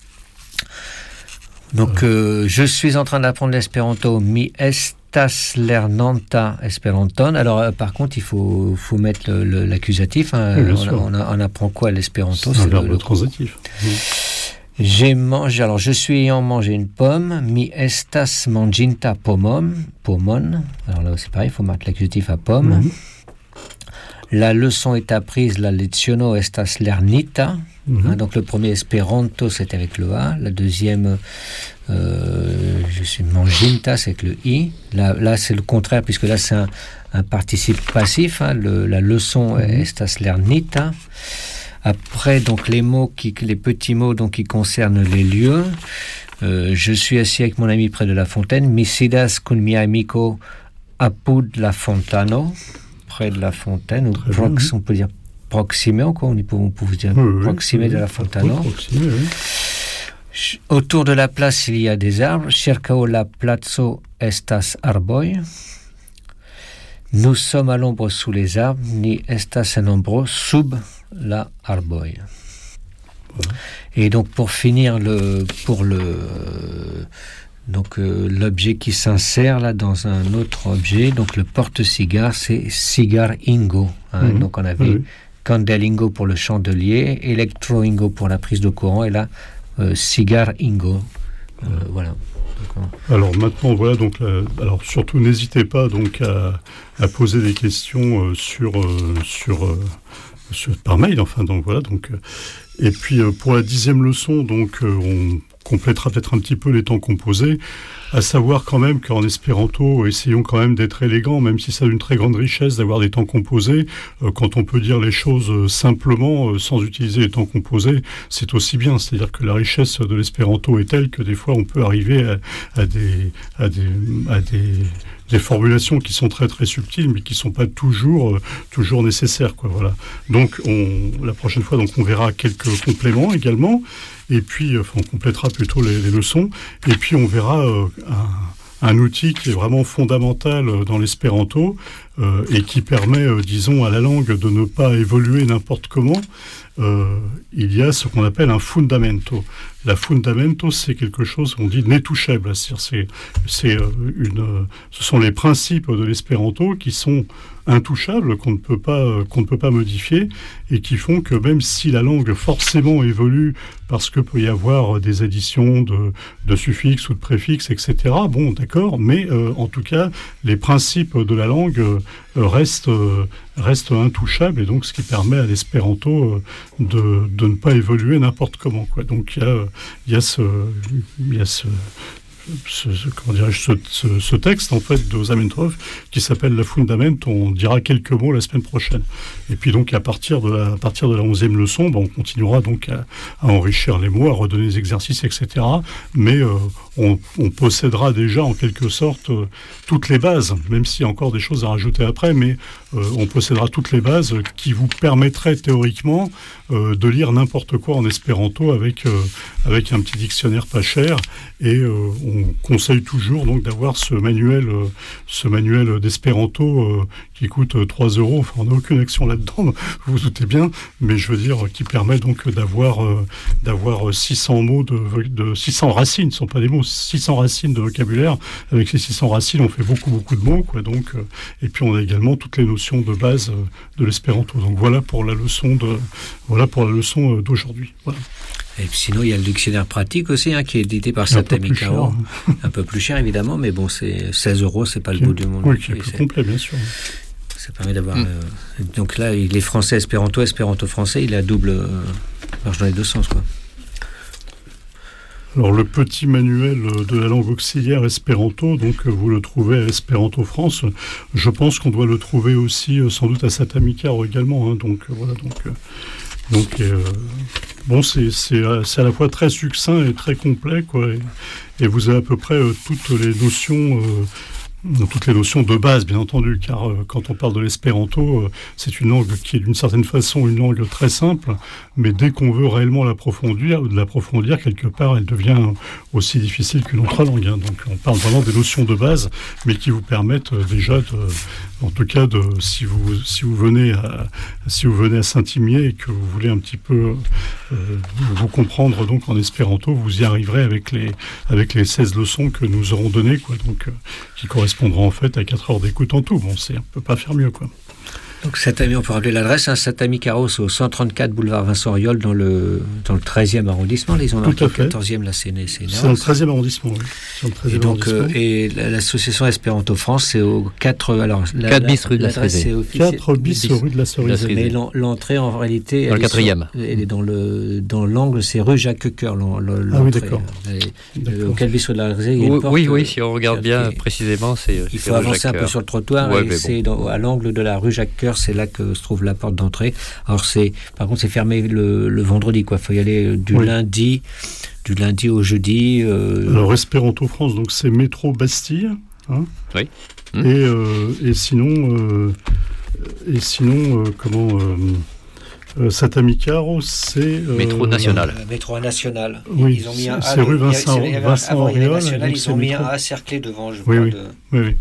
Donc, euh, je suis en train d'apprendre l'espéranto. Mi estas lernanta esperanton. Alors, euh, par contre, il faut, faut mettre le, le, l'accusatif. Hein. Oui, on, on, on apprend quoi l'espéranto? C'est un verbe transitif. Oui. J'ai mangé, alors je suis ayant mangé une pomme, mi estas manginta pomon, pomon, alors là c'est pareil, il faut mettre l'accusatif à pomme. Mm-hmm. La leçon est apprise, la leziono estas lernita, mm-hmm. hein, donc le premier espéranto c'est avec le A, la deuxième, euh, je suis manginta c'est avec le I, là, là c'est le contraire puisque là c'est un, un participe passif, hein, le, la leçon mm-hmm. estas lernita. Après, donc les mots, qui, les petits mots donc, qui concernent les lieux. Euh, je suis assis avec mon ami près de la fontaine. Mi sidas kun mia amico apud la fontano, près de la fontaine. Ou prox, on peut dire proxime, quoi. On peut, on peut dire oui, proxime oui, de la fontano. Proxime, oui. Autour de la place, il y a des arbres. Circao la plazo estas arboi. Nous sommes à l'ombre sous les arbres, ni estas en ombro sub la arboi. Voilà. Et donc pour finir le pour le donc euh, l'objet qui s'insère là dans un autre objet, donc le porte-cigare, c'est cigar ingo. Hein, mmh. Donc on avait mmh. candelingo pour le chandelier, electro-ingo pour la prise de courant, et là euh, cigar ingo. Euh, mmh. Voilà. Alors maintenant, voilà, donc, euh, alors surtout n'hésitez pas donc à, à poser des questions euh, sur, euh, sur, euh, sur par mail, enfin donc voilà donc. Euh, et puis euh, pour la dixième leçon, donc euh, on complétera peut-être un petit peu les temps composés. À savoir quand même qu'en espéranto, essayons quand même d'être élégants, même si ça a une très grande richesse d'avoir des temps composés. Euh, quand on peut dire les choses euh, simplement, euh, sans utiliser les temps composés, c'est aussi bien. C'est-à-dire que la richesse de l'espéranto est telle que des fois on peut arriver à, à, des, à, des, à des, des formulations qui sont très très subtiles, mais qui ne sont pas toujours, euh, toujours nécessaires, quoi, voilà. Donc on, la prochaine fois, donc, on verra quelques compléments également. Et puis, enfin, on complétera plutôt les, les leçons. Et puis, on verra euh, un, un outil qui est vraiment fondamental dans l'espéranto euh, et qui permet, euh, disons, à la langue de ne pas évoluer n'importe comment. Euh, il y a ce qu'on appelle un fundamento. La fundamento, c'est quelque chose qu'on dit nétouchable. C'est-à-dire, c'est, c'est une, ce sont les principes de l'espéranto qui sont intouchables, qu'on ne peut pas, qu'on ne peut pas modifier, et qui font que même si la langue forcément évolue, parce que peut y avoir des additions de, de suffixes ou de préfixes, et cetera, bon, d'accord, mais euh, en tout cas, les principes de la langue euh, restent, euh, restent intouchables, et donc ce qui permet à l'espéranto euh, de, de ne pas évoluer n'importe comment, quoi. Donc il y a, il y a ce... Il y a ce Ce, ce, comment dirais-je, ce, ce, ce texte en fait de Zamenhof qui s'appelle La Fundament. On dira quelques mots la semaine prochaine. Et puis donc à partir de la, à partir de la onzième leçon, ben, on continuera donc à, à enrichir les mots, à redonner des exercices, et cetera. Mais euh, on, on possédera déjà en quelque sorte euh, toutes les bases, même s'il y a encore des choses à rajouter après, mais euh, on possédera toutes les bases qui vous permettraient théoriquement euh, de lire n'importe quoi en espéranto avec, euh, avec un petit dictionnaire pas cher. Et euh, on On conseille toujours donc d'avoir ce manuel, euh, ce manuel d'espéranto euh, qui coûte euh, trois euros. Enfin, on n'a aucune action là-dedans, vous vous doutez bien, mais je veux dire qui permet donc d'avoir euh, d'avoir six cents mots de, de six cents racines, ce ne sont pas des mots, six cents racines de vocabulaire. Avec ces six cents racines, on fait beaucoup beaucoup de mots, quoi. Donc, euh, et puis on a également toutes les notions de base euh, de l'espéranto. Donc voilà pour la leçon de voilà pour la leçon euh, d'aujourd'hui. Voilà. Et puis sinon, il y a le dictionnaire pratique aussi, hein, qui est édité par Satamikao. Un peu plus cher, évidemment, mais bon, c'est seize euros, c'est pas le bout du monde. Oui, qui est plus complet, bien sûr. ça permet d'avoir... Mm. Euh, donc là, il est français, espéranto, espéranto-français, il a double euh, marche dans les deux sens, quoi. Alors, le petit manuel de la langue auxiliaire espéranto, donc vous le trouvez à Espéranto France. Je pense qu'on doit le trouver aussi, sans doute, à Satamicaro également. Hein, donc, voilà, donc... Euh, donc euh, bon, c'est, c'est, c'est à la fois très succinct et très complet, quoi. Et, et vous avez à peu près euh, toutes les notions... Euh, toutes les notions de base, bien entendu, car euh, quand on parle de l'espéranto, euh, c'est une langue qui est d'une certaine façon une langue très simple, mais dès qu'on veut réellement l'approfondir, de l'approfondir, quelque part, elle devient aussi difficile qu'une autre langue. Hein. Donc on parle vraiment des notions de base, mais qui vous permettent euh, déjà, de, en tout cas, de, si, vous, si, vous venez à, si vous venez à Saint-Imier et que vous voulez un petit peu euh, vous comprendre donc en espéranto, vous y arriverez avec les, avec les seize leçons que nous aurons données, quoi, donc, euh, qui correspondent correspondra en fait à quatre heures d'écoute en tout. Bon, c'est, on ne peut pas faire mieux, quoi. Donc, Satami, on peut rappeler l'adresse, hein, Satamicaro, c'est au cent trente-quatre boulevard Vincent Auriol, dans le, dans le treizième arrondissement. Là, ils ont marqué le quatorzième, là, c'est, c'est, c'est dans le treizième arrondissement, oui. C'est dans le treizième et donc, arrondissement. Euh, et l'association Espéranto France, c'est au quatre, alors, la, quatre bis rue de la Cerisée. quatre bis rue de la Cerisée. Mais l'entrée, en réalité, dans le quatrième. Elle est dans le, dans l'angle, c'est rue Jacques-Coeur, l'entrée. Ah oui, d'accord. Au quatre bis rue de la Cerisée, il y a une porte. Oui, oui, si on regarde bien précisément, c'est. Il faut avancer un peu sur le trottoir, et c'est à l'angle de la rue Jacques-Coeur, c'est là que se trouve la porte d'entrée. Alors c'est, par contre, c'est fermé le, le vendredi, quoi. Il faut y aller du oui. lundi, du lundi au jeudi. Euh... Alors Espéranto France, donc c'est métro Bastille. Hein, oui. Mmh. Et, euh, et sinon, euh, et sinon, euh, comment euh, euh, Satamicaro, c'est euh, métro national. Euh, métro national. Oui. Ils ont mis un c'est, A, rue Vincent, il y avait, Vincent avant, il y avait Auriol. national, ils ont mis métro. un A cerclé devant. Je oui, crois, oui. De... oui, oui.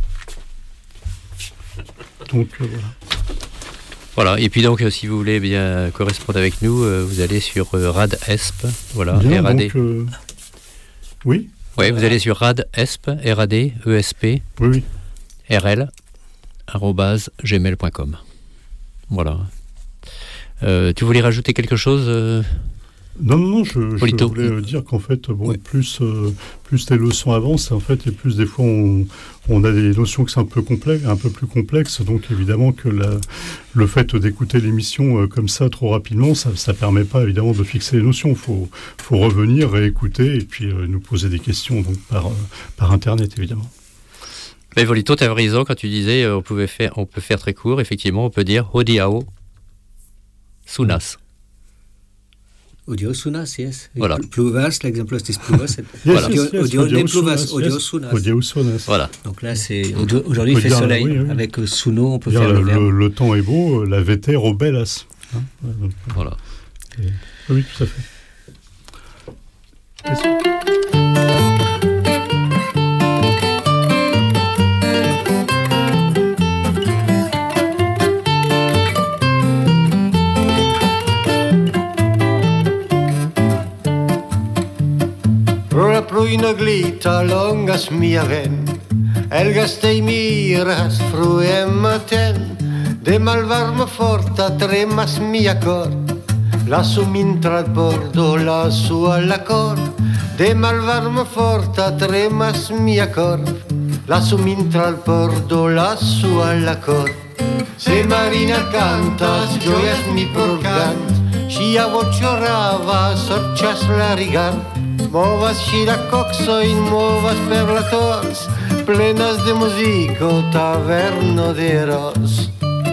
Donc euh, voilà. Voilà, et puis donc, euh, si vous voulez bien correspondre avec nous, euh, vous allez sur euh, RADESP, voilà, bien, R A D. Donc, euh... Oui. Oui, vous allez sur RADESP, R A D, E S P, oui, oui. R L, arobase gmail point com. Voilà. Euh, tu voulais rajouter quelque chose euh... Non, non, non, je, je voulais dire qu'en fait, bon, oui. plus, euh, plus les leçons avancent, en fait, et plus des fois on, on a des notions qui sont un peu complexes, un peu plus complexes, donc évidemment que la, le fait d'écouter l'émission euh, comme ça trop rapidement, ça ne permet pas évidemment de fixer les notions. Il faut, faut revenir, réécouter, et puis euh, nous poser des questions donc, par, euh, par Internet, évidemment. Mais Volito, tu as raison quand tu disais euh, on, pouvait faire, on peut faire très court, effectivement, on peut dire Odiao Sunas. Audio sunas, yes. Voilà. Pluvas, l'exemple c'est pluvas. Voilà. Audio, yes, yes, audio, audio, pluvas, sunas, audio yes. sunas. Audio sunas. Voilà. Donc là, c'est audio, aujourd'hui il fait dire, soleil. Oui, oui. Avec euh, suno, on peut dire, faire le, le verbe. Le temps est beau, la vete robellas. Hein, donc, voilà. Et, oui, tout à fait. Merci. Pruina glita longas mia ven, el gastei miras fruem maten, de malvarma forta tremas mia cor, lasu mintra al bordo, lasu alla cor, de malvarma forta tremas mia cor, lasu mintra al bordo, lasu alla cor. Se Marina cantas, gioias mi purgant, și a vociorava, sorcias la rigant, movas Shiracoxoin, movas perlators, plenas de musico, taverno de ros.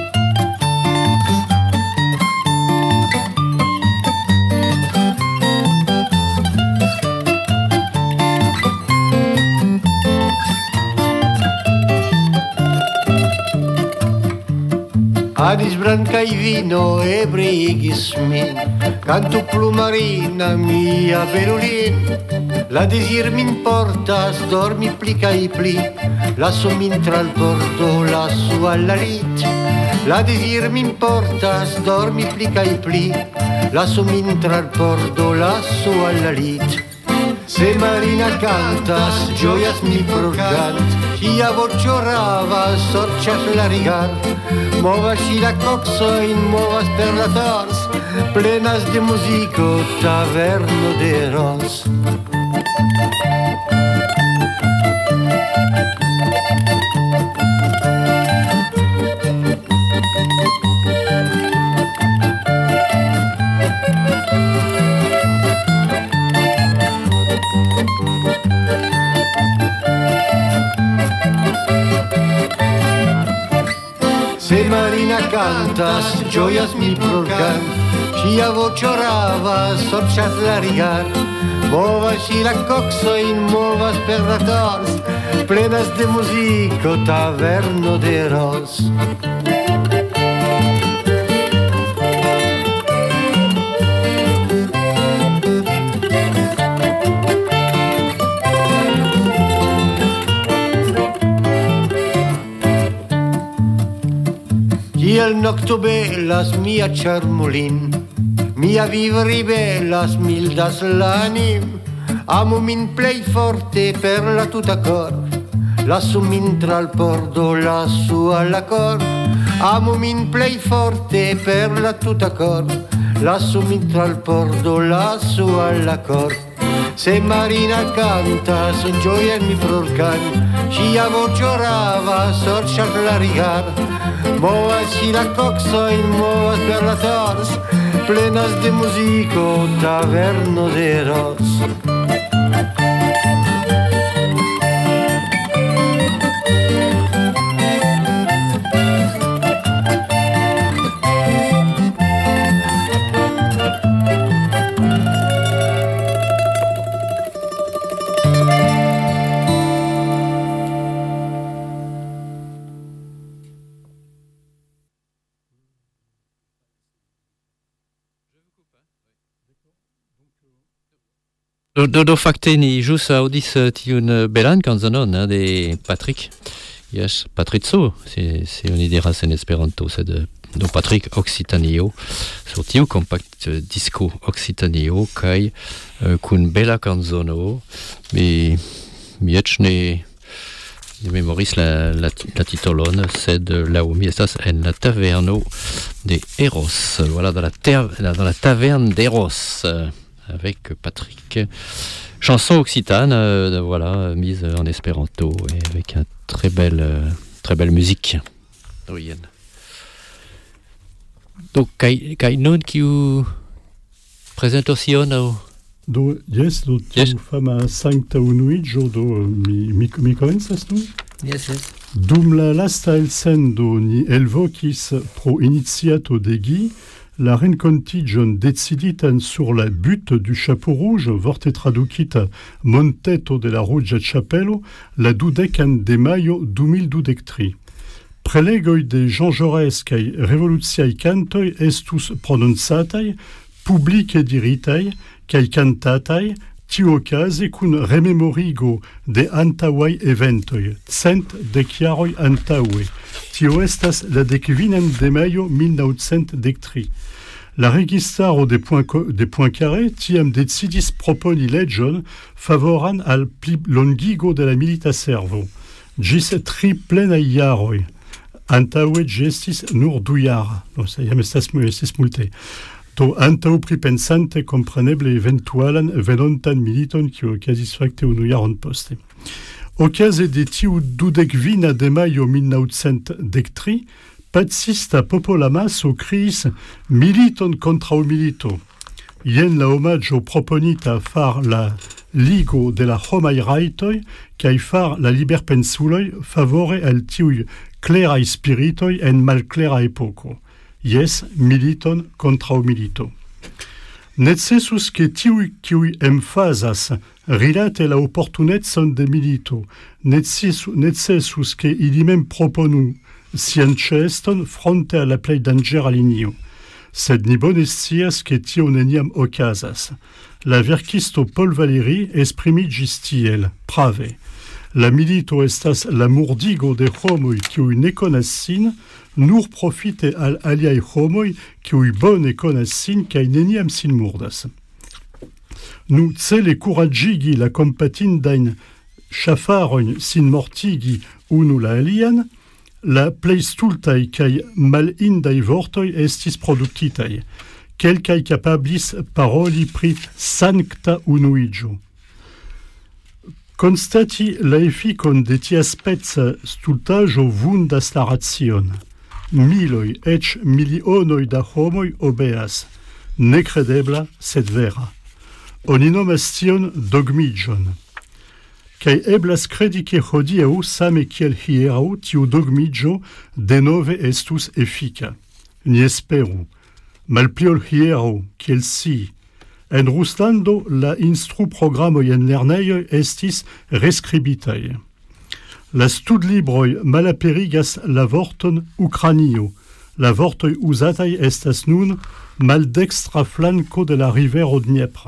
Adis branca y vino ebriigis min, cantu plumarina mia berulin, la desir min portas, dormi plica i pli, lasu mintra al bordo, lasu alla rit, la desir min portas, dormi plica i pli, lasu mintra al bordo, lasu alla lit. Se Marina cantas, gioias mi purgant, ia vociorava, sorcias la rigar, movas Shiracoxoin, movas perlators, plenas de musico, taverno de ros. cantas, gioias mi prolcan, sia vociorava, sorciat la rigar, movas i la coxo in movas per la tors, plenas de musico, taverno de ros. Kiel nocto belas mia charmolin, mia vivri belas mildas l'anim, amo min plei forte per la tuta cor, lasso min tra il pordo, lasso alla cor, amo min plei forte per la tuta cor, lasso min tra il pordo, lasso alla cor. Se Marina canta, son gioia mi prolcan, sia vociorava, sorciat la rigar, movas si la coxo in movas per la tors, plenas de musico, taverno de ros. Do, do, do facte ni jus audis tiun belan canzonon hein, de Patrick. Yes, Patrizio, c'est c'est on diras en Esperanto, c'est de do Patrick Occitanio, sur tiu compact disco Occitanio kai uh, kun bela canzono, mi mi etchne de memoris la la, la titolone, c'est de là où mi estas en la taverno de Eros, voilà dans la ter, dans la taverne d'Eros. Euh, avec Patrick, chanson occitane, euh, voilà, mise en espéranto et avec une très belle, euh, très belle musique. Oui. Donc, kai kai non qui vous présente aussi on. Do yes, do tu yes. Fama sancta unuigio do mi mi mi comenzas nu? Yes, yes. Dum la lasta elsendo ni elvocis pro initiato de Guy, la rencontigion deciditan sur la butte du chapeau rouge, vorte traducita monteto de la Rugia Chapello, la dudecan de maio du mil dudec tri. Prelegoi de Jean Jaurès kai revolutiai cantoi estus prononzatai, publice diritai, kai cantatai, tiu ocase cun rememorigo de antauai eventoi, cent deciaroi antaue. Tio estas la decvinan de maio mil novcent dec tri. La registaro de points, de points carrés tiam decidis proponi legion favoran al pli longigo de la milita servo. Gis tri plenai jaroi. Antaue gestis nur du jara. No, sa jam estas, estas multe. Do antau pripensante compreneble eventualan venontan militon kiu okazis fakte unu jaron poste. Ocase de tiu dudekvina de maio mil novcent dec tri, patsista popolamaso criis militon contra milito. Ien la omaggio proponita far la ligo de la homai raitoi, kai far la liberpensuloi favore al tiui clerai spiritoi en malclera epoco. Yes, militon contra milito. Necessus che tiui kiui emphasas rilate la opportunetson de milito, necessus, necessus che ili mem proponu sian ceston fronte a la plei dangera linio. Sed ni bone scias che tio neniam ocasas. La verkisto Paul Valéry esprimigis tiel, prave. La milito estas la murdigo de homoi kiui ne konas sin, nur profite al aliai homoi kiui bone konas sin kai neniam sin murdas. Nu cele couragigi la compatindain chafaroin sin mortigi unu la alian, la plei stultai kai malindai vortoi estis productitai, quelcai capablis paroli pri sancta unuigio. Constati la efficon de tia spezza stultaggio vundas la ration. Miloi ec milionoi da homoi obeas, necredebla sed vera. Oni nomas tion dogmigion. Kai eblas credice hodiau same kiel hierau tiu dogmigio denove estus effica. ni esperu, malpliol hiero, kiel si. En Ruslando la instru programoj en lernejoj estis reskribitaj. La studlibroj malaperigas la vorton Ukranio. La vortoj uzataj estas nun maldekstra flanko de la rivero Dniepr.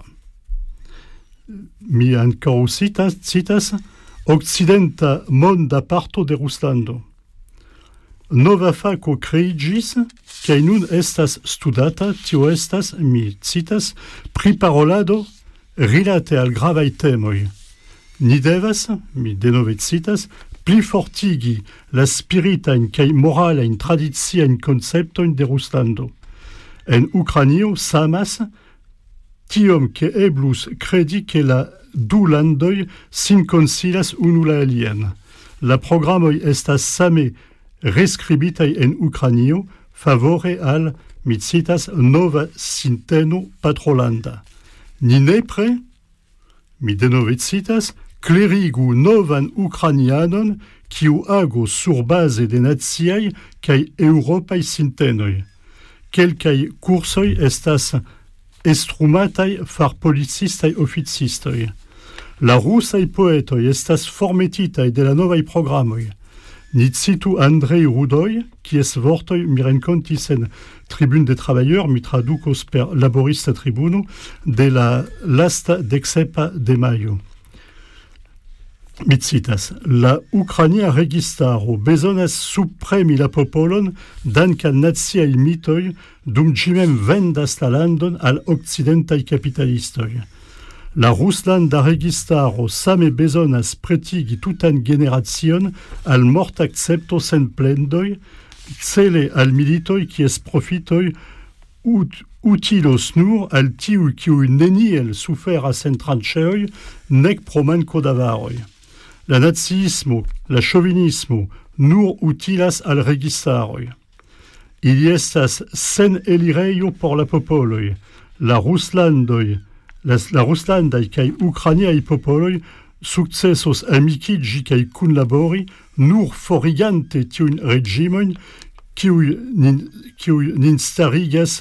Mi ankaŭ citas, citas okcidenta monda parto de Ruslando. Nova fako kreiĝis, kaj nun estas studata, tio estas, mi citas, priparolado rilate al gravaj temoj. Ni devas, mi denove citas, pli fortigi la spiritajn kaj moralajn tradiciajn konceptojn de Ruslando. En Ukranio samas tiom ke eblus kredi ke la du landoj sin konsilas unu la alian. La programoj estas same reskribitaj en Ukranio favore al, mi citas, nova sinteno patrolanda. Ni nepre, mi denove citas, klerigu novan Ukranianon kiu ago sur base de naciaj kaj eŭropaj sintenoj. Kelkaj kursoj estas estrumataj far policistaj oficistoj. La rusaj poetoj estas formetitaj de la novaj programoj. Ni citu Andrei Rudoj, kies vortoj mi renkontis en Tribune des Travailleurs, mi tradukos per Laborista Tribuno, de la lasta deksepa de majo. Mi citas, la Ukrainia registaro bezonas subpremi la popolon dank al naciaj mitoj dum ĝi mem vendas la landon al okcidentaj kapitalistoj. La Ruslanda registaro same bezonas pretigi tutan generacion al mortakcepto sen plendoj, cele al militoj kies profitoj ut utilos nur al tiuj kiuj neniel suferas en tranĉeoj nek pro manko d'avaroj. La naziismo, la chauvinismo nur utilas al registaroj. Ili estas sen elirejo por la popoloj. La Ruslandoj, la, la Ruslandaj kaj ukrainiaj popoloj sukcesos amikiĝi kaj kunlabori nur forigante tiujn reĝimojn kiuj nin, kiuj nin starigas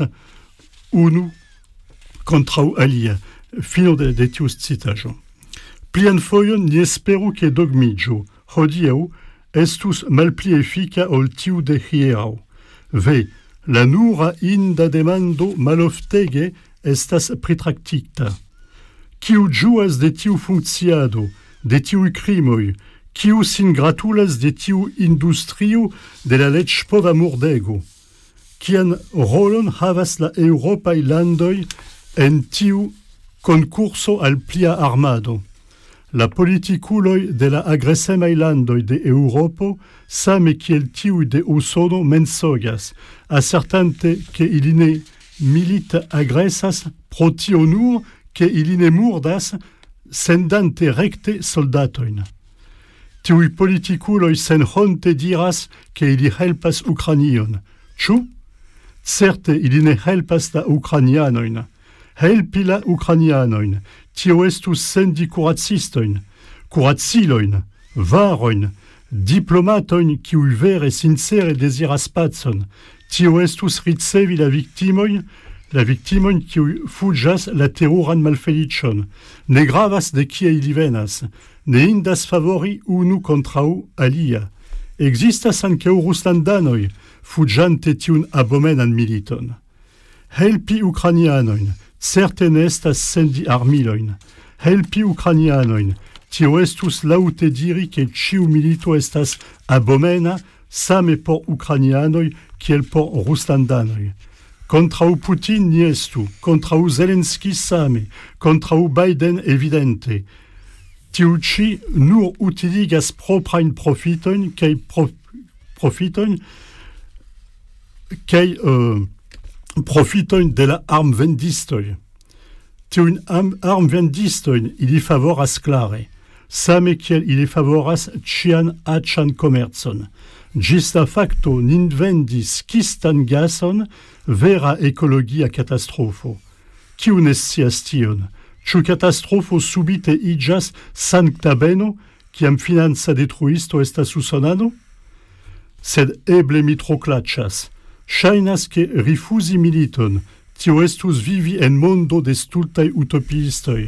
unu kontraŭ alia. Fino de, de tiu citaĵo. Plian fojon ni esperu ke dogmiĝo hodiaŭ estus malpli efika ol tiu de hieraŭ. Ve, la nura inda demando maloftege estas pritraktita. Kiu ĝuas de tiu funkciado, de tiuj krimoj, kiu sin gratulas de tiu industrio de la leĝpova murdego? Kian rolon havas la eŭropaj landoj en tiu konkurso al plia armado? La politikuloj de la agresemaj landoj de Eŭropo, same kiel tiuj de Usono, mensogas, asertante ke ili ne milite agresas pro tio nur ke ili ne murdas, sendante rekte soldatojn. Tiuj politikuloj senhonte diras ke ili helpas Ukrainion. Ĉu? Certe ili ne helpas la Ukrainianojn. Helpi la Ukrainianojn. Tio estus sendi kuracistojn, kuracilojn, varojn, diplomatojn kiuj vere sincere deziras pacon. Tio estus ricevi la viktimojn, la viktimojn kiuj fuĝas la teruran malfeliĉon. Ne gravas de kie ili venas, ne indas favori unu kontraŭ alia. Ekzistas ankaŭ ruslandanoj fuĝante tiun abomenan militon. Helpi Ukrainianojn. Certe ne estas sendi armilojn. Helpi Ukrainianojn. Tio estus laŭte diri ke ĉiu milito estas abomena, same por Ukrainianoj kiel por ruslandanoj. Kontraŭ Putin ni estu, kontraŭ Zelenski same, kontraŭ Biden evidente. Tiu ĉi nur utiligas proprajn profitojn kaj pro, profitojn kaj uh, profitojn de la armvendistoj. Tiujn armvendistojn ili favoras klare, same kiel ili favoras ĉian aĉan komercon. Ĝis la fakto nin vendis skistan gason, vera ekologia katastrofo. Kiu ne scias tion? Ĉu katastrofo subite iĝas sankta beno, kiam financa detruisto estas usonano? Sed eble mi tro klaĉas. Shainas che rifusi militon, tio estus vivi en mondo de stultai utopiistoi.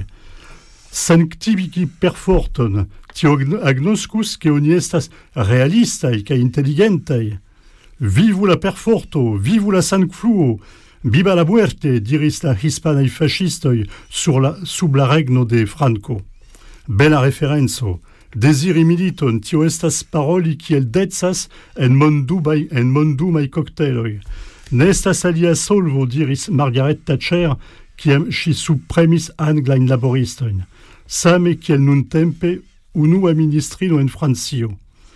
Sanctifici perforton, tio agnoscus che oni estas realistai ca intelligentai. Vivu la perforto, vivu la sancfluo, viva la muerte, diris la hispanai fascistoi sur la, sub la regno de Franco. Bella referenzo, desiri militon, tio estas paroli kiel decas en mondumai, en mondumai cocktailoi. Ne estas alia solvo, diris Margaret Thatcher, kiam si subpremis anglain laboristoin. Same kiel nun tempe unua ministrino en Francio.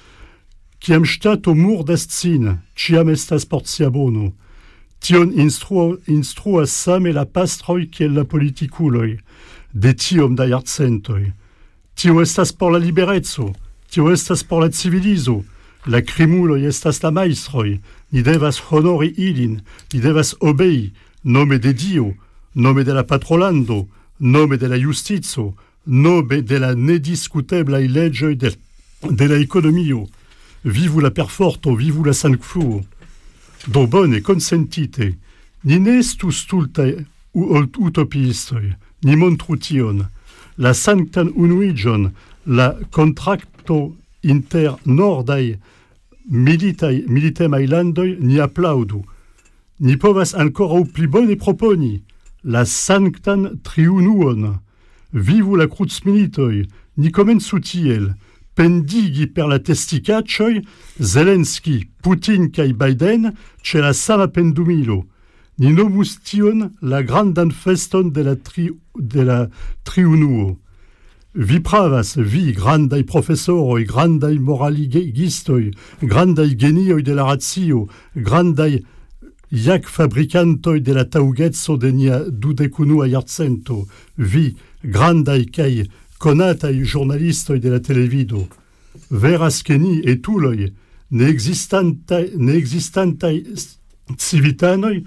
Kiam stato murdas sin, ciam estas por sia bono. Tion instruo, instruas same la pastroi kiel la politiculoi, de tiom da jarcentoi. Tio estas por la liberezzo, tio estas por la civilizo, la crimuloi estas la maestroi, ni devas honori ilin, ni devas obei, nome de Dio, nome de la patrolando, nome de la justizo, nome de la nediscuteblai legioi de, de la economio. Vivu la perforto, vivu la sancfluo. Do bone consentite, ni ne estu stultai utopiistoi, ni montru tion. La sanctan unuigion, la contracto inter nordai militai, militemai landoi, ni applaudu. Ni povas ancora pli bone proponi, la sanctan triunuon. Vivu la cruz militoi, ni comenzu tiel, pendigi per la testicaccioi, Zelensky, Putin kai Biden, ce la sama pendumilo. Ni nomus tion la grandan feston de la, tri, de la triunuo. Vi pravas, vi, grandai professoroi, grandai moraligistoi, grandai genioi de la razio, grandai iac fabricantoi de la taugezzo de nia dudecunua jarcento, vi, grandai kai conatai giornalistoi de la televido. Veras che ni etuloi, ne existantai, ne existantai civitanoi,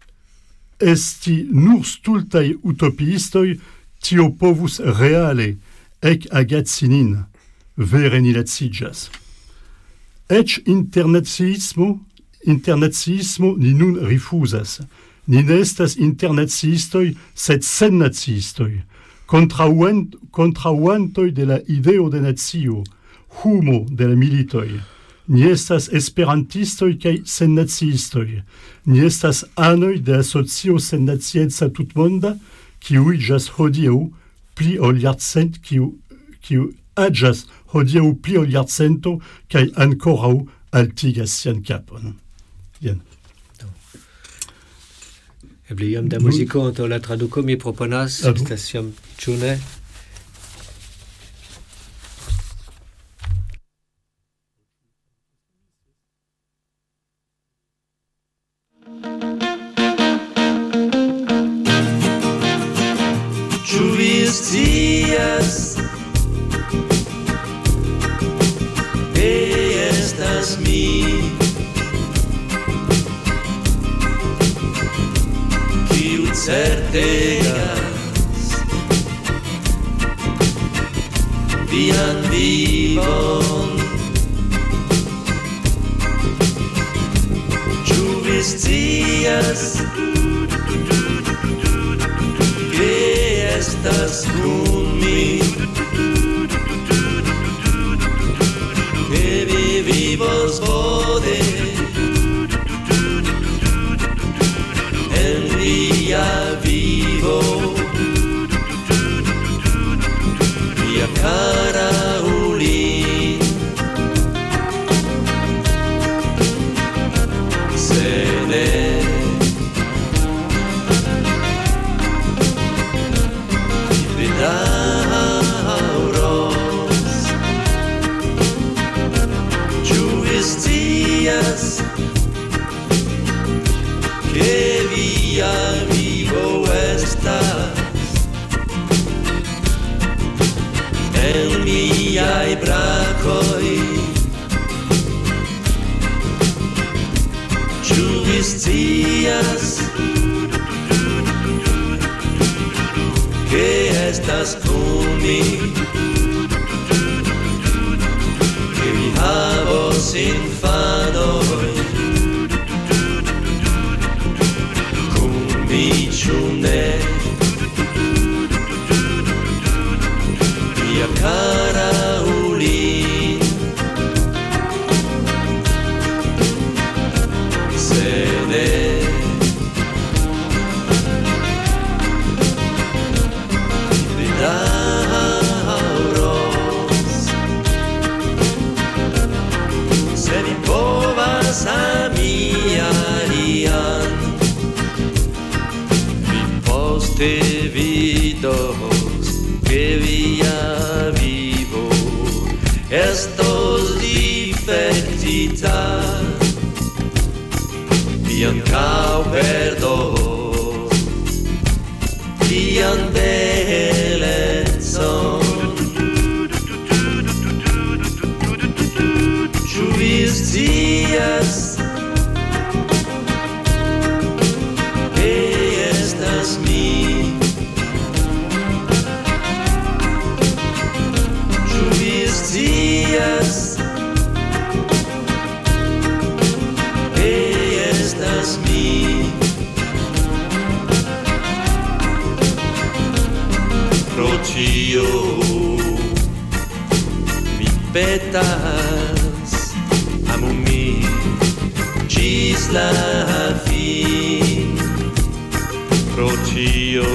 esti nur stultai utopiistoi, tio povus reale, ec agat sinin, vere ni latsigas. Ec internaziismo, internaziismo ni nun rifusas, ni nestas internaziistoi, sed sen naziistoi, contrauantoi de la ideo de nazio, humo de la militoi. Ni estas esperantistoi kai sen naziistoi. Ni estas anoi de asocio sen nazienza tutmonda, kiu iĝas hodiaŭ pli ol jarcent, kiu kiu aĝas hodiaŭ pli ol jarcento kaj ankoraŭ altigas sian kapon. Jen. Eble iom da muziko antaŭ la traduko mi proponas, estas jam ĉu ne? Días que estas mi kiu certegas vian vivon ĉu vi scias estas kun mi, que vi vivos bode en via vivo, via cara uli, se ne que via vivo estas en miai brakoi, ĉu vi scias que estas kun mi, que vi havos infanoj mia cara Ulin, se ne vidauros, se vi povas amia ian, vi poste vidos que via vivo estos difectita, ian cau perdo, ian bellezon. Ĉu vi scias, ke estas mi? Ĉu vi scias, ke estas mi? Pro tio mi petas, amu min ĝis la fin. Pro tio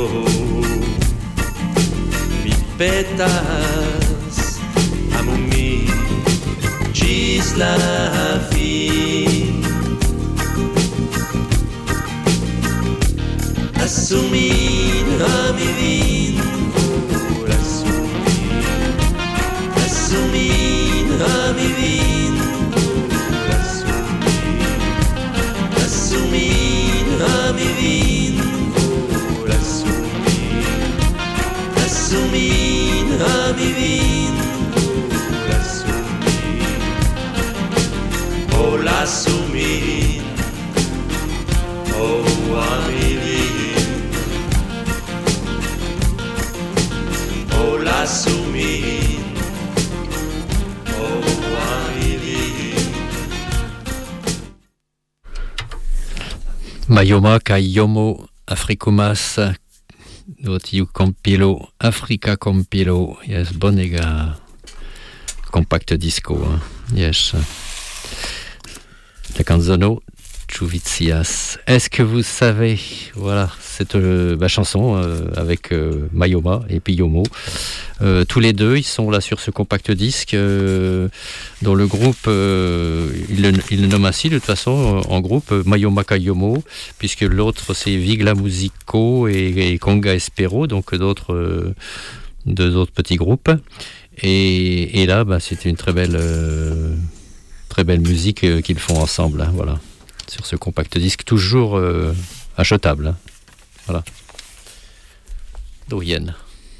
mi petas, amu min ĝis la fin. Lasu min ami vin, lasu min ami vin, lasu min ami vin, lasu min ami vin, lasu min, oh lasu min, oh ami vin, oh lasu min. Mayoma kai yomo Afrikumas do tiu compilo Africa compilo, yes, bonega compact disco, hein? Yes. La canzono Chuvicias. Est-ce que vous savez, voilà, cette euh, bah, chanson euh, avec euh, Mayoma et puis Yomo, euh, tous les deux, ils sont là sur ce compact disque euh, dont le groupe, euh, il, le, il le nomme ainsi de toute façon en groupe, Mayoma Kayomo, puisque l'autre c'est Vigla Musico et, et Conga Espero, donc d'autres, euh, deux autres petits groupes. Et, et là, bah, c'est une très belle, euh, très belle musique euh, qu'ils font ensemble, hein, voilà. Sur ce compact disque, toujours euh, achetable. Hein. Voilà. Dorienne.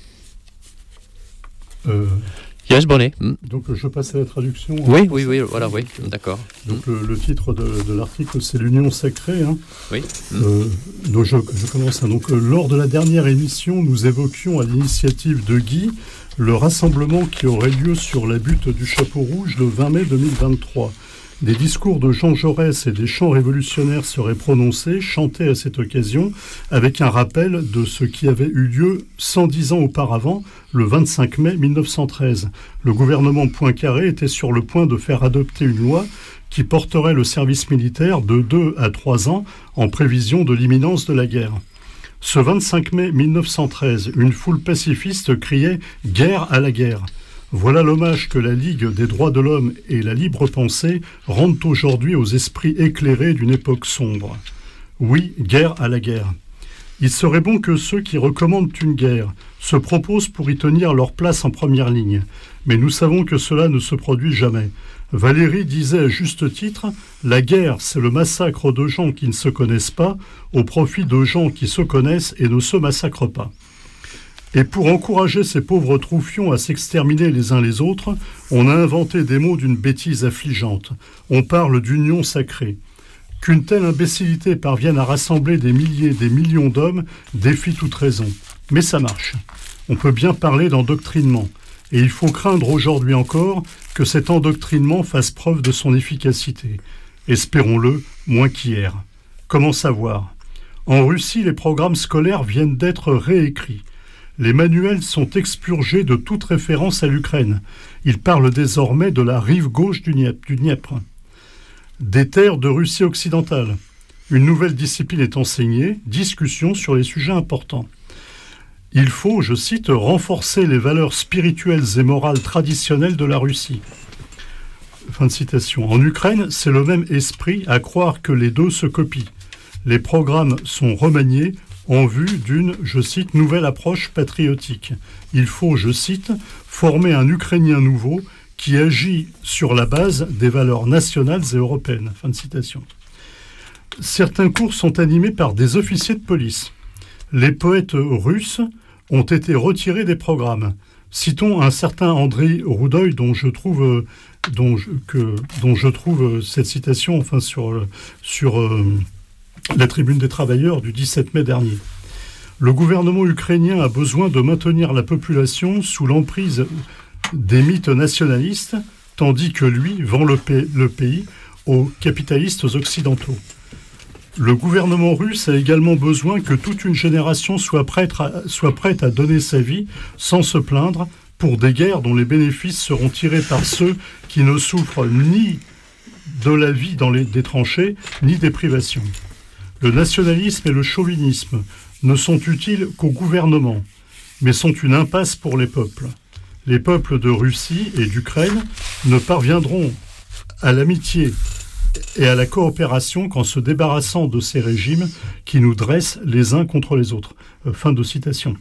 Euh, yes, bonnet. Mm. Donc je passe à la traduction. Oui, oui, oui, voilà, oui, d'accord. Donc mm. le, le titre de, de l'article, c'est l'Union sacrée. Hein. Oui. Mm. Euh, donc je, je commence. Hein. Donc euh, lors de la dernière émission, nous évoquions à l'initiative de Guy le rassemblement qui aurait lieu sur la butte du Chapeau Rouge le vingt mai deux mille vingt-trois. Des discours de Jean Jaurès et des chants révolutionnaires seraient prononcés, chantés à cette occasion, avec un rappel de ce qui avait eu lieu cent dix ans auparavant, le vingt-cinq mai mille neuf cent treize. Le gouvernement Poincaré était sur le point de faire adopter une loi qui porterait le service militaire de deux à trois ans en prévision de l'imminence de la guerre. Ce vingt-cinq mai mille neuf cent treize, une foule pacifiste criait « Guerre à la guerre ». Voilà l'hommage que la Ligue des droits de l'homme et la libre pensée rendent aujourd'hui aux esprits éclairés d'une époque sombre. Oui, guerre à la guerre. Il serait bon que ceux qui recommandent une guerre se proposent pour y tenir leur place en première ligne. Mais nous savons que cela ne se produit jamais. Valéry disait à juste titre « La guerre, c'est le massacre de gens qui ne se connaissent pas au profit de gens qui se connaissent et ne se massacrent pas. » Et pour encourager ces pauvres troufions à s'exterminer les uns les autres, on a inventé des mots d'une bêtise affligeante. On parle d'union sacrée. Qu'une telle imbécilité parvienne à rassembler des milliers, des millions d'hommes défie toute raison. Mais ça marche. On peut bien parler d'endoctrinement. Et il faut craindre aujourd'hui encore que cet endoctrinement fasse preuve de son efficacité. Espérons-le, moins qu'hier. Comment savoir ? En Russie, les programmes scolaires viennent d'être réécrits. Les manuels sont expurgés de toute référence à l'Ukraine. Ils parlent désormais de la rive gauche du Dniepr, des terres de Russie occidentale. Une nouvelle discipline est enseignée, discussion sur les sujets importants. Il faut, je cite, renforcer les valeurs spirituelles et morales traditionnelles de la Russie. Fin de citation. En Ukraine, c'est le même esprit, à croire que les deux se copient. Les programmes sont remaniés en vue d'une, je cite, nouvelle approche patriotique. Il faut, je cite, former un Ukrainien nouveau qui agit sur la base des valeurs nationales et européennes. Fin de citation. Certains cours sont animés par des officiers de police. Les poètes russes ont été retirés des programmes. Citons un certain Andrei Roudoï, dont je trouve, dont je, que, dont je trouve cette citation enfin, sur, sur euh, la tribune des travailleurs du dix-sept mai dernier. Le gouvernement ukrainien a besoin de maintenir la population sous l'emprise des mythes nationalistes, tandis que lui vend le, pa- le pays aux capitalistes occidentaux. Le gouvernement russe a également besoin que toute une génération soit prête à, soit prête à donner sa vie sans se plaindre pour des guerres dont les bénéfices seront tirés par ceux qui ne souffrent ni de la vie dans les, des tranchées, ni des privations. Le nationalisme et le chauvinisme ne sont utiles qu'au gouvernement, mais sont une impasse pour les peuples. Les peuples de Russie et d'Ukraine ne parviendront à l'amitié et à la coopération qu'en se débarrassant de ces régimes qui nous dressent les uns contre les autres. Euh, fin de citation.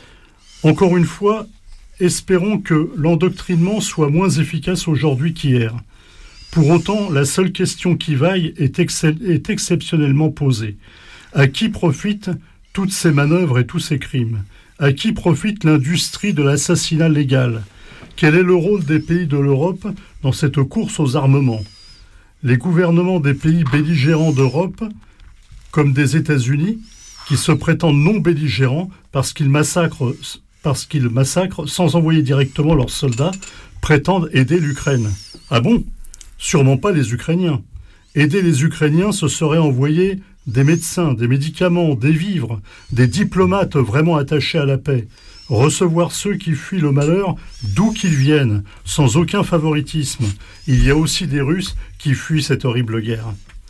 Encore une fois, espérons que l'endoctrinement soit moins efficace aujourd'hui qu'hier. Pour autant, la seule question qui vaille est, ex- est exceptionnellement posée. À qui profitent toutes ces manœuvres et tous ces crimes ? À qui profite l'industrie de l'assassinat légal ? Quel est le rôle des pays de l'Europe dans cette course aux armements ? Les gouvernements des pays belligérants d'Europe, comme des États-Unis, qui se prétendent non belligérants parce qu'ils massacrent, parce qu'ils massacrent sans envoyer directement leurs soldats, prétendent aider l'Ukraine. Ah bon ? Sûrement pas les Ukrainiens. Aider les Ukrainiens, ce serait envoyer des médecins, des médicaments, des vivres, des diplomates vraiment attachés à la paix. Recevoir ceux qui fuient le malheur, d'où qu'ils viennent, sans aucun favoritisme. Il y a aussi des Russes qui fuient cette horrible guerre.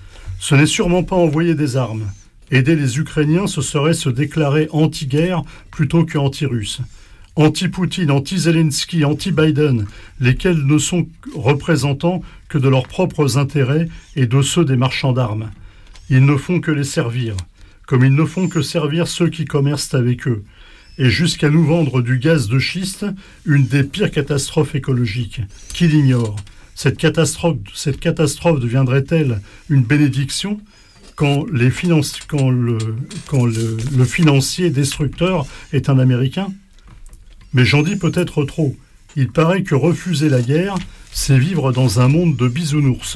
Ce n'est sûrement pas envoyer des armes. Aider les Ukrainiens, ce serait se déclarer anti-guerre plutôt que anti-russe. Anti-Poutine, anti-Zelensky, anti-Biden, lesquels ne sont représentants que de leurs propres intérêts et de ceux des marchands d'armes. Ils ne font que les servir, comme ils ne font que servir ceux qui commercent avec eux. Et jusqu'à nous vendre du gaz de schiste, une des pires catastrophes écologiques. Qui l'ignore ? Cette catastrophe, cette catastrophe deviendrait-elle une bénédiction quand, les financi- quand, le, quand le, le financier destructeur est un Américain ? Mais j'en dis peut-être trop. Il paraît que refuser la guerre, c'est vivre dans un monde de bisounours.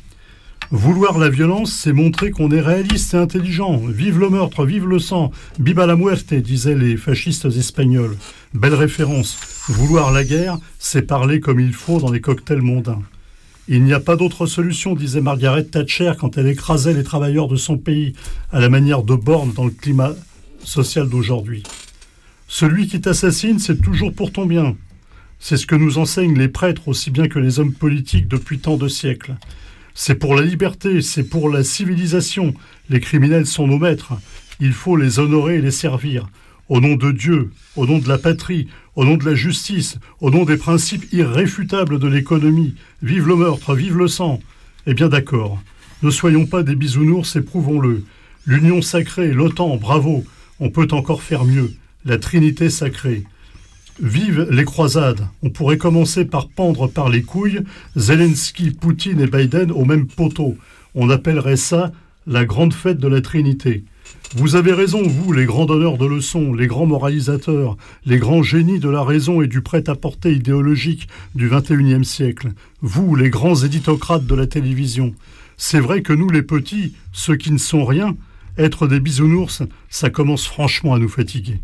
Vouloir la violence, c'est montrer qu'on est réaliste et intelligent. Vive le meurtre, vive le sang, viva la muerte, disaient les fascistes espagnols. Belle référence. Vouloir la guerre, c'est parler comme il faut dans les cocktails mondains. Il n'y a pas d'autre solution, disait Margaret Thatcher quand elle écrasait les travailleurs de son pays, à la manière de Borne dans le climat social d'aujourd'hui. Celui qui t'assassine, c'est toujours pour ton bien. C'est ce que nous enseignent les prêtres aussi bien que les hommes politiques depuis tant de siècles. C'est pour la liberté, c'est pour la civilisation. Les criminels sont nos maîtres. Il faut les honorer et les servir. Au nom de Dieu, au nom de la patrie, au nom de la justice, au nom des principes irréfutables de l'économie. Vive le meurtre, vive le sang. Eh bien d'accord. Ne soyons pas des bisounours et prouvons-le. L'union sacrée, l'OTAN, bravo. On peut encore faire mieux. La Trinité sacrée. Vive les croisades. On pourrait commencer par pendre par les couilles Zelensky, Poutine et Biden au même poteau. On appellerait ça la grande fête de la Trinité. Vous avez raison, vous, les grands donneurs de leçons, les grands moralisateurs, les grands génies de la raison et du prêt-à-porter idéologique du vingt et unième siècle. Vous, les grands éditocrates de la télévision. C'est vrai que nous, les petits, ceux qui ne sont rien, être des bisounours, ça commence franchement à nous fatiguer.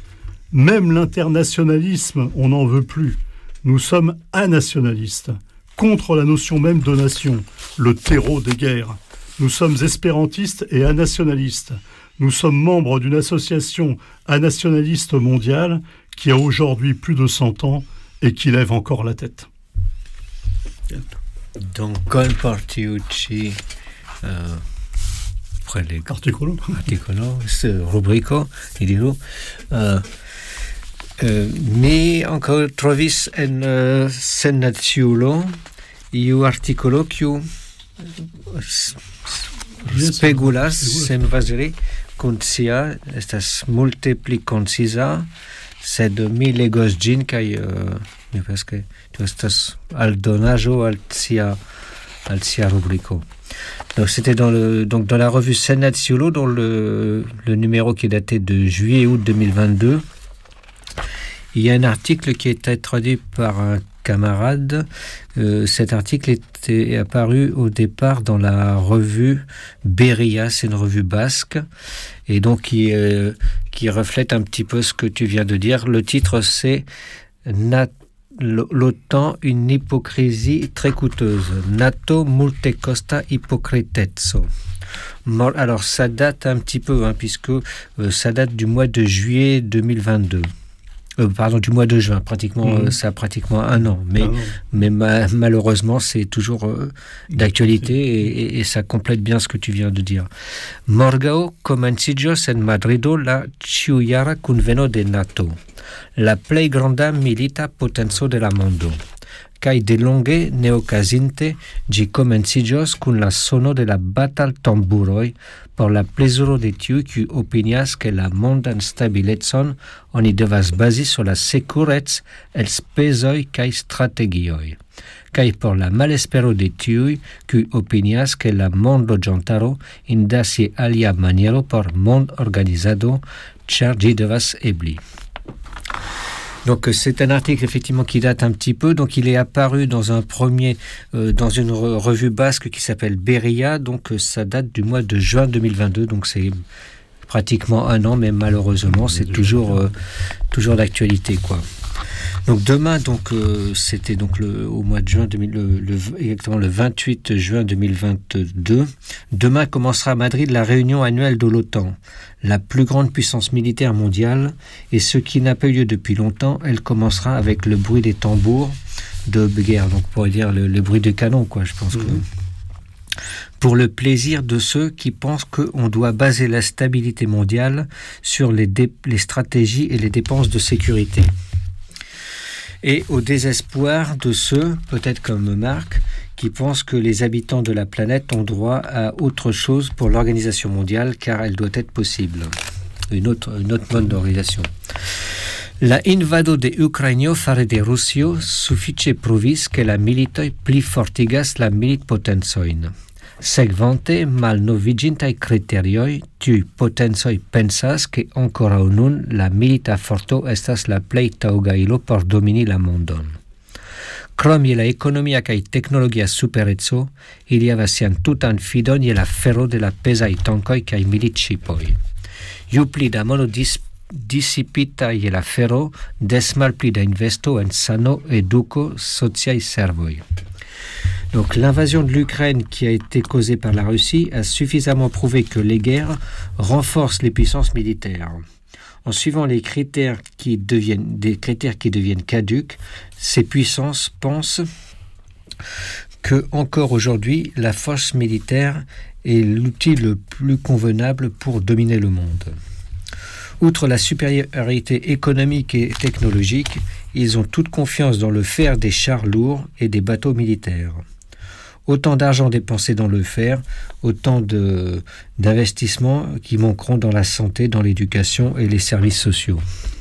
Même l'internationalisme, on n'en veut plus. Nous sommes anationalistes, contre la notion même de nation, le terreau des guerres. Nous sommes espérantistes et anationalistes. nous sommes membres d'une association anationaliste mondiale qui a aujourd'hui plus de cent ans et qui lève encore la tête. Donc, comportiuci uh, prele articolo, articolo, rubrico, il dico, uh, uh, mi anche trovis en uh, sennaciulo iu articolo kiu spegulas senvasere conscia estas multe pli concisa, sed mi legos gin kaj uh, mi penso que tu estas aldonajo al sia al sia rubrico. Donc c'était dans le donc dans la revue Sennaciulo, dans le le numéro qui est daté de juillet-août deux mille vingt-deux. Il y a un article qui est traduit par un camarade. Euh, cet article était apparu au départ dans la revue Beria, c'est une revue basque, et donc qui, euh, qui reflète un petit peu ce que tu viens de dire. Le titre, c'est Nat- l'OTAN, une hypocrisie très coûteuse. NATO multe costa hypocritezzo. Alors ça date un petit peu, hein, puisque euh, ça date du mois de juillet deux mille vingt-deux. Euh, pardon, du mois de juin, pratiquement, mmh. euh, ça a pratiquement un an. Mais, ah mais ma- malheureusement, c'est toujours euh, d'actualité et, et, et ça complète bien ce que tu viens de dire. Morgao komenciĝos en Madrido la ĉiujara kunveno de NATO, la plej granda milita potenco de la mondo. Kaj delonge neokazinte ĝi komenciĝos kun la sono de la bataltamburoj por la plezuro de tiuj kiuj opinias ke la mondan stabilecon oni devas bazi sur la sekurec, elspezoj kaj strategioj. Kaj por la malespero de tiuj kiuj opinias ke la mondloĝantaro indas je alia maniero por mondorganizado, ĉar ĝi devas ebli. Donc c'est un article effectivement qui date un petit peu. Donc il est apparu dans un premier euh, dans une re- revue basque qui s'appelle Beria. Donc euh, ça date du mois de juin deux mille vingt-deux. Donc c'est pratiquement un an, mais malheureusement c'est toujours euh, toujours d'actualité, quoi. Donc demain, donc euh, c'était donc le au mois de juin deux mille, le, le, exactement le vingt-huit juin deux mille vingt-deux. Demain commencera à Madrid la réunion annuelle de l'OTAN, la plus grande puissance militaire mondiale, et ce qui n'a pas eu lieu depuis longtemps. Elle commencera avec le bruit des tambours de guerre, donc pour dire le, le bruit des canons, quoi. Je pense mmh. que pour le plaisir de ceux qui pensent qu'on doit baser la stabilité mondiale sur les, dé- les stratégies et les dépenses de sécurité. Et au désespoir de ceux, peut-être comme Marc, qui pensent que les habitants de la planète ont droit à autre chose pour l'organisation mondiale, car elle doit être possible. Une autre, une autre mode d'organisation. La invado de Ukrainio fare de Russio suffice pruvis que la militoj pli fortigas la militpotencojn. Sekvante malnoviĝintaj kriterioj, tiuj potencoj pensas ke ankoraŭ nun la milita forto estas la plej taŭga ilo por domini la mondon. Krom je la ekonomia kaj teknologia supereco, ili havas sian tutan fidon je la fero de la pezaj tankoj kaj militŝipoj. Ju pli da mono dis- disipita je la fero, des malpli da investo en sano, eduko, sociaj servoj. Donc l'invasion de l'Ukraine qui a été causée par la Russie a suffisamment prouvé que les guerres renforcent les puissances militaires. En suivant les critères qui deviennent, des critères qui deviennent caducs, ces puissances pensent que, encore aujourd'hui, la force militaire est l'outil le plus convenable pour dominer le monde. Outre la supériorité économique et technologique, ils ont toute confiance dans le fer des chars lourds et des bateaux militaires. Autant d'argent dépensé dans le fer, autant de, d'investissements qui manqueront dans la santé, dans l'éducation et les services sociaux.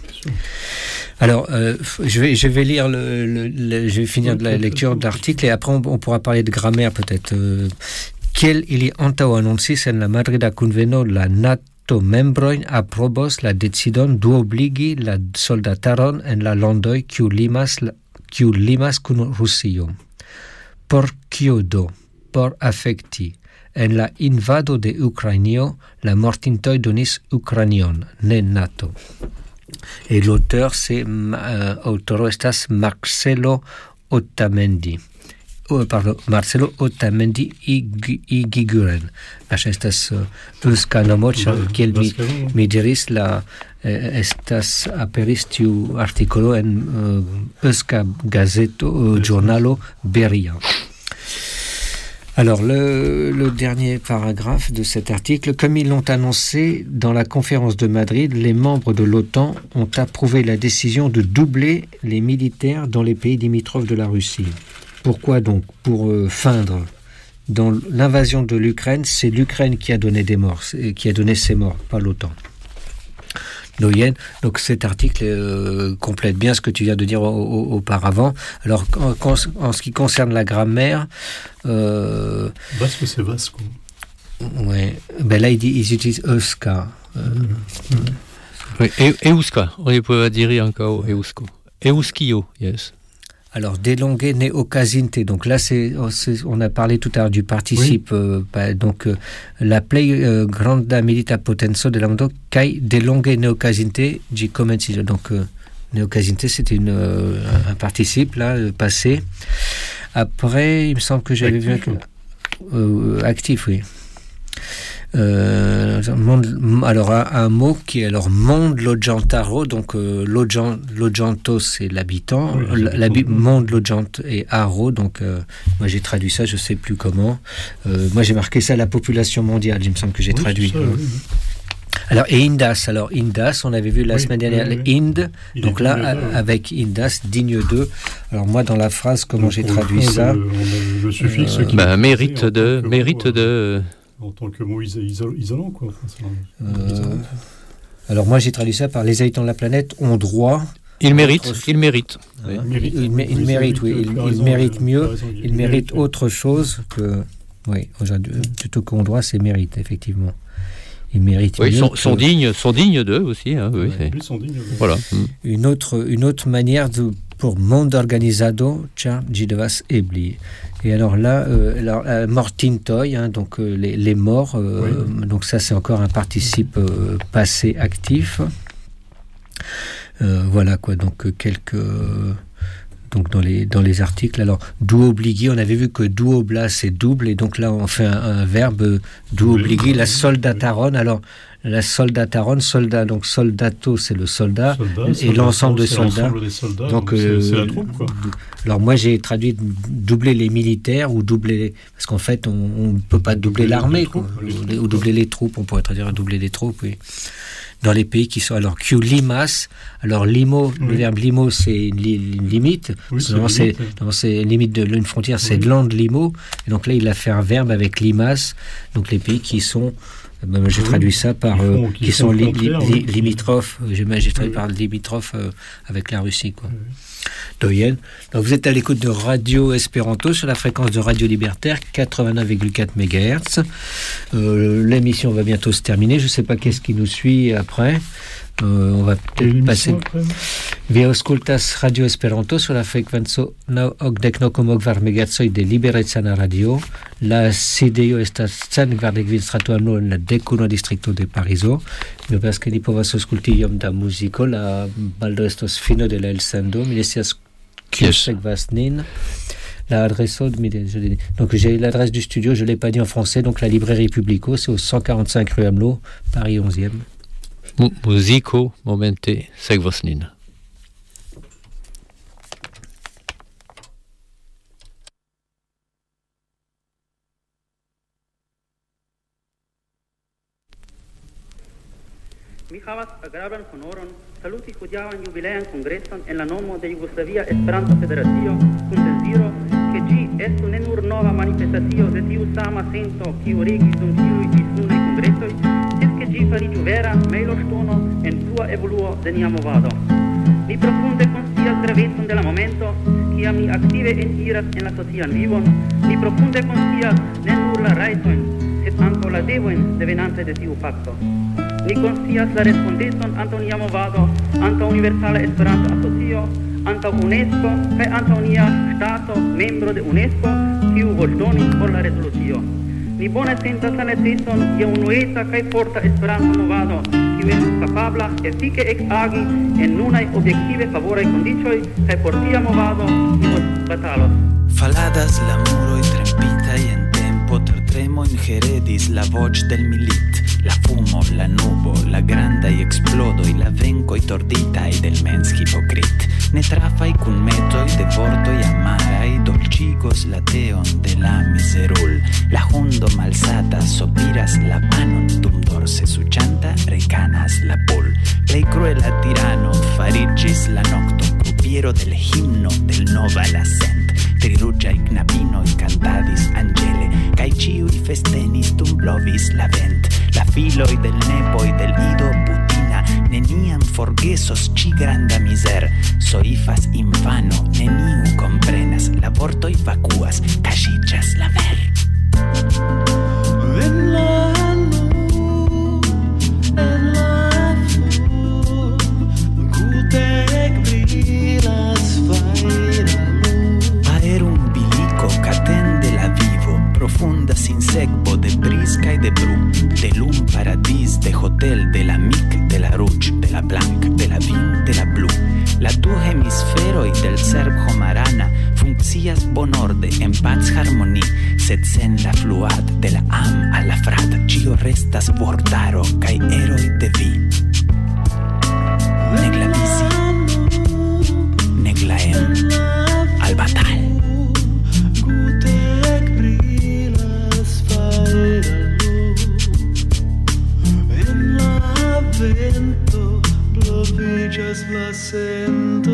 Alors, euh, je, vais, je vais lire, le, le, le, je vais finir de la lecture de l'article et après on, on pourra parler de grammaire peut-être. Euh, Kiel ili antaŭ anoncis en la Madrida kunveno la NATO membrojn aprobos la decidon duobligi la soldataron en la landoj kiu limas, kiu limas kun Rusio. Por kio do? Por afekti. En la invado de Ukrainio, la mortintoj donis Ukrainion, ne NATO. Et l'auteur, c'est, euh, autoro estas Marcelo Otamendi. oh, pardon, Marcelo Otamendi Igiguren. Estas euska nomo, kiel mi, mi diris, la estas aperis tiu artikolo en uh, euska gazeto, uh, giornalo Beria. Alors, le, le dernier paragraphe de cet article, comme ils l'ont annoncé dans la conférence de Madrid, les membres de l'OTAN ont approuvé la décision de doubler les militaires dans les pays limitrophes de la Russie. Pourquoi donc ? Pour euh, feindre. Dans l'invasion de l'Ukraine, c'est l'Ukraine qui a donné des morts, qui a donné ses morts, pas l'OTAN. Noyen. Donc cet article euh, complète bien ce que tu viens de dire au, au, auparavant. Alors en, en, en ce qui concerne la grammaire, euh, basque c'est vasco. Ouais. Ben là ils, ils utilisent euska. Euh, mmh. Mmh. Oui, euska. On peut dire encore eusko. Euskio, yes. Alors, delongue ne ocasinte. Donc là, c'est, c'est, on a parlé tout à l'heure du participe. Oui. Euh, bah, donc, euh, la plei euh, granda milita potenzo de la mondo kai delongue ne ocasinte di comencito. Donc, euh, ne ocasinte, c'était une, euh, un participe, là, euh, passé. Après, il me semble que j'avais actif, vu... Un, euh, actif, oui. Euh, monde, alors un, un mot qui est alors monde loggiantaro, donc euh, loggian, loggianto c'est l'habitant, oui, la, monde loggiant et aro, donc euh, moi j'ai traduit ça, je sais plus comment. Euh, moi j'ai marqué ça la population mondiale, il me semble que j'ai oui, traduit. Ça, oui, oui. Alors et Indas, alors Indas, on avait vu la oui, semaine dernière oui, oui. Ind, il donc là a, avec Indas digne de. Alors moi dans la phrase comment donc, j'ai traduit ça le, on a le suffixe euh, qui bah, mérite de mérite mot, de en tant que mot isol- isolant, quoi. Enfin, euh, alors, moi, j'ai traduit ça par les habitants de la planète ont droit. Ils méritent, ils méritent. Oui. Ils, ils, ils, ils méritent, oui. Ils, ils méritent mieux. Raison, ils, ils méritent autre chose que. Oui, aujourd'hui, plutôt qu'on droit, c'est mérite, effectivement. Ils méritent oui, mieux. Ils sont, que... sont dignes, sont dignes d'eux aussi. Hein, oui, ouais. Ils sont dignes. Oui. Voilà. Une autre, une autre manière de. Pour monde organisado, tiens, j'y devas ebli. Et alors là, euh, alors, euh, mortintoi, hein, donc euh, les, les morts, euh, oui. Donc ça c'est encore un participe euh, passé actif. Euh, voilà quoi, donc euh, quelques. Euh, donc dans les, dans les articles, alors duobligui, on avait vu que duobla c'est double, et donc là on fait un, un verbe duobligui, la soldataron, alors la soldataron, soldat, donc soldato c'est le soldat, soldat et soldato, l'ensemble de soldats. L'ensemble des soldats, donc donc euh, c'est, c'est la troupe, quoi. Alors moi j'ai traduit doubler les militaires ou doubler, parce qu'en fait on ne peut pas doubler, doubler l'armée, quoi, troupes, ou doubler les troupes, on pourrait traduire doubler les troupes, oui. Dans les pays qui sont alors Q limas, alors limo, oui. Le verbe limo c'est une, li, une limite, oui, c'est, limite. c'est, non, c'est limite de une frontière, oui. C'est de land limo, et donc là il a fait un verbe avec limas, donc les pays qui sont, ben, j'ai oui. traduit ça par font, euh, qui, qui sont, sont li, li, li, limitrophes, j'ai, j'ai traduit oui. par limitrophes euh, avec la Russie, quoi. Oui. Doyen. Donc vous êtes à l'écoute de Radio Espéranto sur la fréquence de Radio Libertaire quatre-vingt-neuf virgule quatre mégahertz. Euh, l'émission va bientôt se terminer. Je ne sais pas qu'est-ce qui nous suit après. Euh, on va peut-être passer. Vi auscultas Radio Esperanto sur la frekvenco okdek naŭ koma kvar megahercoj de Liberecana Radio. La sidejo estas cent kvardek kvin strato anno en la dekuna distrikto de Parizo. Mi pensas ke ni povas aŭskulti iom da muziko. La baldaŭ estos fino de la elsendo. Mi ne scias kiu sekvas nin. La adresse de, donc j'ai l'adresse du studio, je ne l'ai pas dit en français, donc la librairie Publico, c'est au cent quarante-cinq rue Amelot, Paris onzième. Muziko momente sekvos nin. Mi havas agrablan honoron saluti hodiaŭan jubilean kongreson en la nomo de Jugoslavia Esperanto Federacio kun deziro ke ĝi estu ne nur nova manifestacio de tiu sama sento kiu regis dum tiuj ĝisnunaj kongresoj, sed ke ĝi fariĝu vera mejloŝtono en plua evoluo de nia movado. Mi profunde konscias gravecon de la momento, kiam ni aktive eniras en la socian vivon, mi profunde konscias ne nur la rajtojn, sed ankaŭ la devojn devenante de tiu fakto. Ni konscias la respondecon antaŭ nia movado, antaŭ Universala Esperanto-Asocio, antaŭ UNESCO kaj antaŭ nia ŝtato, membro de UNESCO, kiu voĉdonis por la rezolucio. Ni bone sentas la neceson je unueca kaj forta Esperanto-movado, kiu estus kapabla efike ekagi en nunaj objektive favoraj kondiĉoj, kaj por tia movado ni batalos. Faladas la muroj trempitaj en tempo, tertremo inheredis la voĉ del milit, la fumo, la nubo, la grandaj eksplodoj, la venkoj torditaj del mens hipokrit. Ne trafaj kunmetoj de vortoj amaraj dolĉigos la teon de la mizerul. La hundo malsata sopiras la panon, dum dorse suĉanta rekanas la pul. Plej cruela tirano fariĝis la nokto, grupiero del himno del nova la sent. Triruĝaj knabinoj kantadis anĝele, kaj ĉiuj festenis dum blovis la vent. La filoj del nepoj del ido putina neniam forgesos ĉi granda mizer. Soifas infano, neniu komprenas, la vortoj vakuas, kaŝiĝas la ver. En la nu, en la fu, gutek brilas fajra luz. Aerum bilico catende la vivo, profunda sin sekvo de bris kaj de bru, de lum paradis, de hotel, de la mic, de la rouge, de la blanc, de la vin, de la blu. La du hemisferoj del cerb homarana funkcias bonorde en pac harmoni, sed sen la fluad de la am al la frat ĉio restas vortaro kaj eroj de vi. Neg la visi, neg la em, al batal. Gutek brilas fajra luz, en la vento bloviĝas la sento.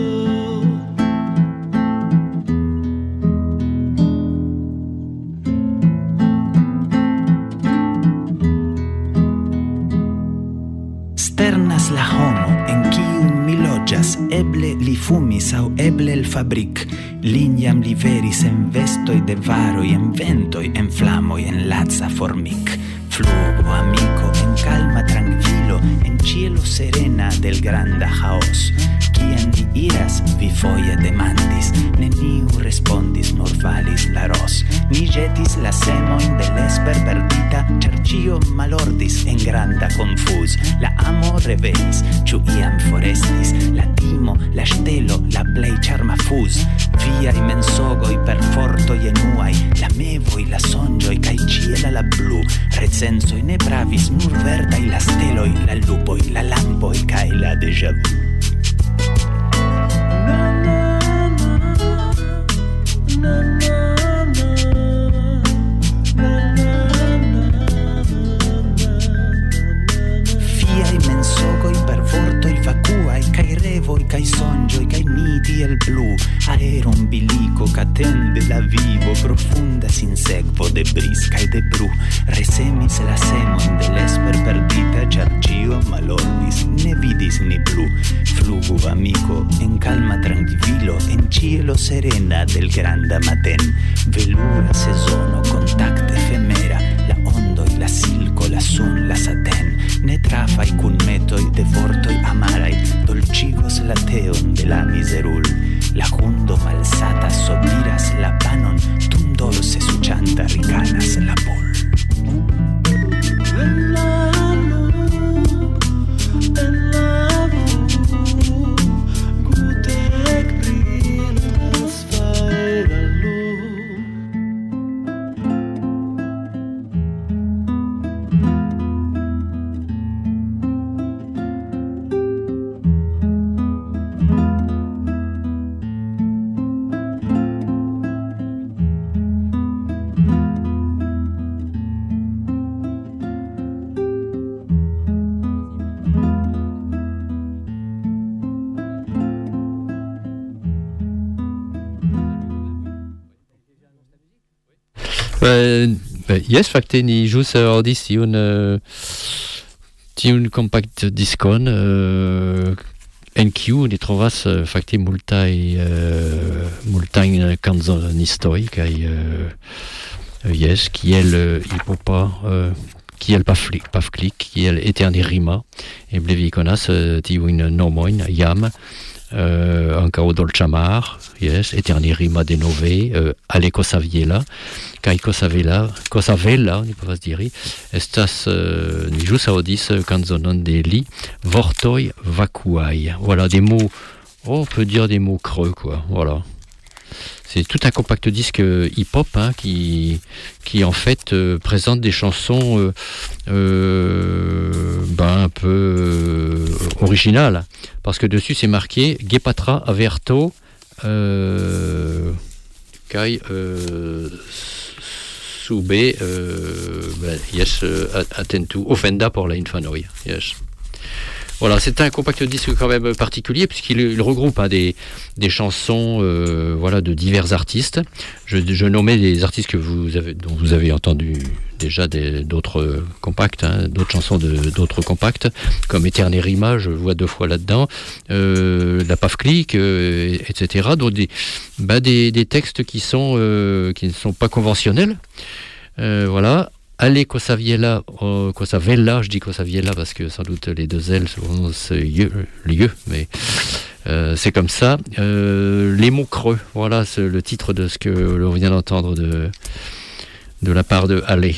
Sternas la homo en kiu mi loĝas, eble li fumis aŭ eble el fabrik. Lin jam liveris en vestoj de varoj, en ventoj, en flamoj, en laca formik. Flugo, amico, en calma tranquilo, en cielo serena del granda chaos. Kien vi iras, vi foje demandis, neniu respondis, nur falis la ros. Ni ĵetis la semojn de l'esper perdita, ĉar ĉio malordis en granda confus. La amo revenis, ĉu iam forestis, la timo, la ŝtelo, la plej ĉarma fuz. Viaj mensogoj per fortoj enuaj, la mevoj, la sonĝoj kaj ĉiela la blu. Recenzoj ne pravis, nur verdaj la steloj, la lupoj, la lampoj kaj la déjà vu. Fiaj mensogoj per vortoj vakuaj, kaj revoj, kaj sonĝoj, kaj miti el blu. Aerum bilico catende la vivo, profunda sin sekvo de bris kaj de bru. Resemis la semojn de l'esper perdita, ĉar ĉio malordis, ne vidis ni plu. Flugu, amico, en calma tranquilo, en cielo serena del granda maten. Velura sezono, contacte efemera, la ondoj, la silko, la sun, la saten. Ne trafaj kunmetoj de vortoj amaraj dolĉigos la teon de la mizerul. La hundo malsata sopiras la panon, dum dorse suĉanta rikanas la pol. En la nu, en la fu, gutek brilas fajra luz. Uh, yes, fakte ni jus audis tiun uh, tiun compact diskon uh, en kiu ni trovas uh, fakte multaj uh, multajn kanzonistoj kaj uh, yes, kiel uh, hipopa uh, kiel paflik, pafklik, kiel eterni rima, eble vi konas uh, tiujn nomojn jam. Uh, ankaŭ dolĉamar, yes, eterni rima denove, uh, ale Kosaviela, kaj Kosavela, Kosavela, ni povas diri, estas, uh, ni ĵus aŭdis kanzonon de li, vortoj vakuaj. Voilà, des mots, oh, on peut dire des mots creux, quoi, voilà. c'est tout un compact disque hip-hop hein, qui, qui en fait euh, présente des chansons euh, euh, ben, un peu euh, originales, parce que dessus c'est marqué Gepatra Averto euh, Kai euh, Sube euh, ben, yes Attentu Offenda pour la Infanoi. Yes. Voilà, c'est un compact disque quand même particulier puisqu'il il regroupe hein, des, des chansons euh, voilà, de divers artistes. Je, je nommais des artistes que vous avez, dont vous avez entendu déjà des, d'autres compacts, hein, d'autres chansons de, d'autres compacts, comme Eternerima, je vois deux fois là-dedans, euh, La Pafklik, euh, et cetera. Donc des, bah, des, des textes qui, sont, euh, qui ne sont pas conventionnels. Euh, voilà. Allez, Cosaviella, oh, Cosavella, je dis Cosaviella parce que sans doute les deux L sont lieu, lieu mais euh, c'est comme ça. Euh, les mots creux, voilà c'est le titre de ce que l'on vient d'entendre de, de la part de Allez.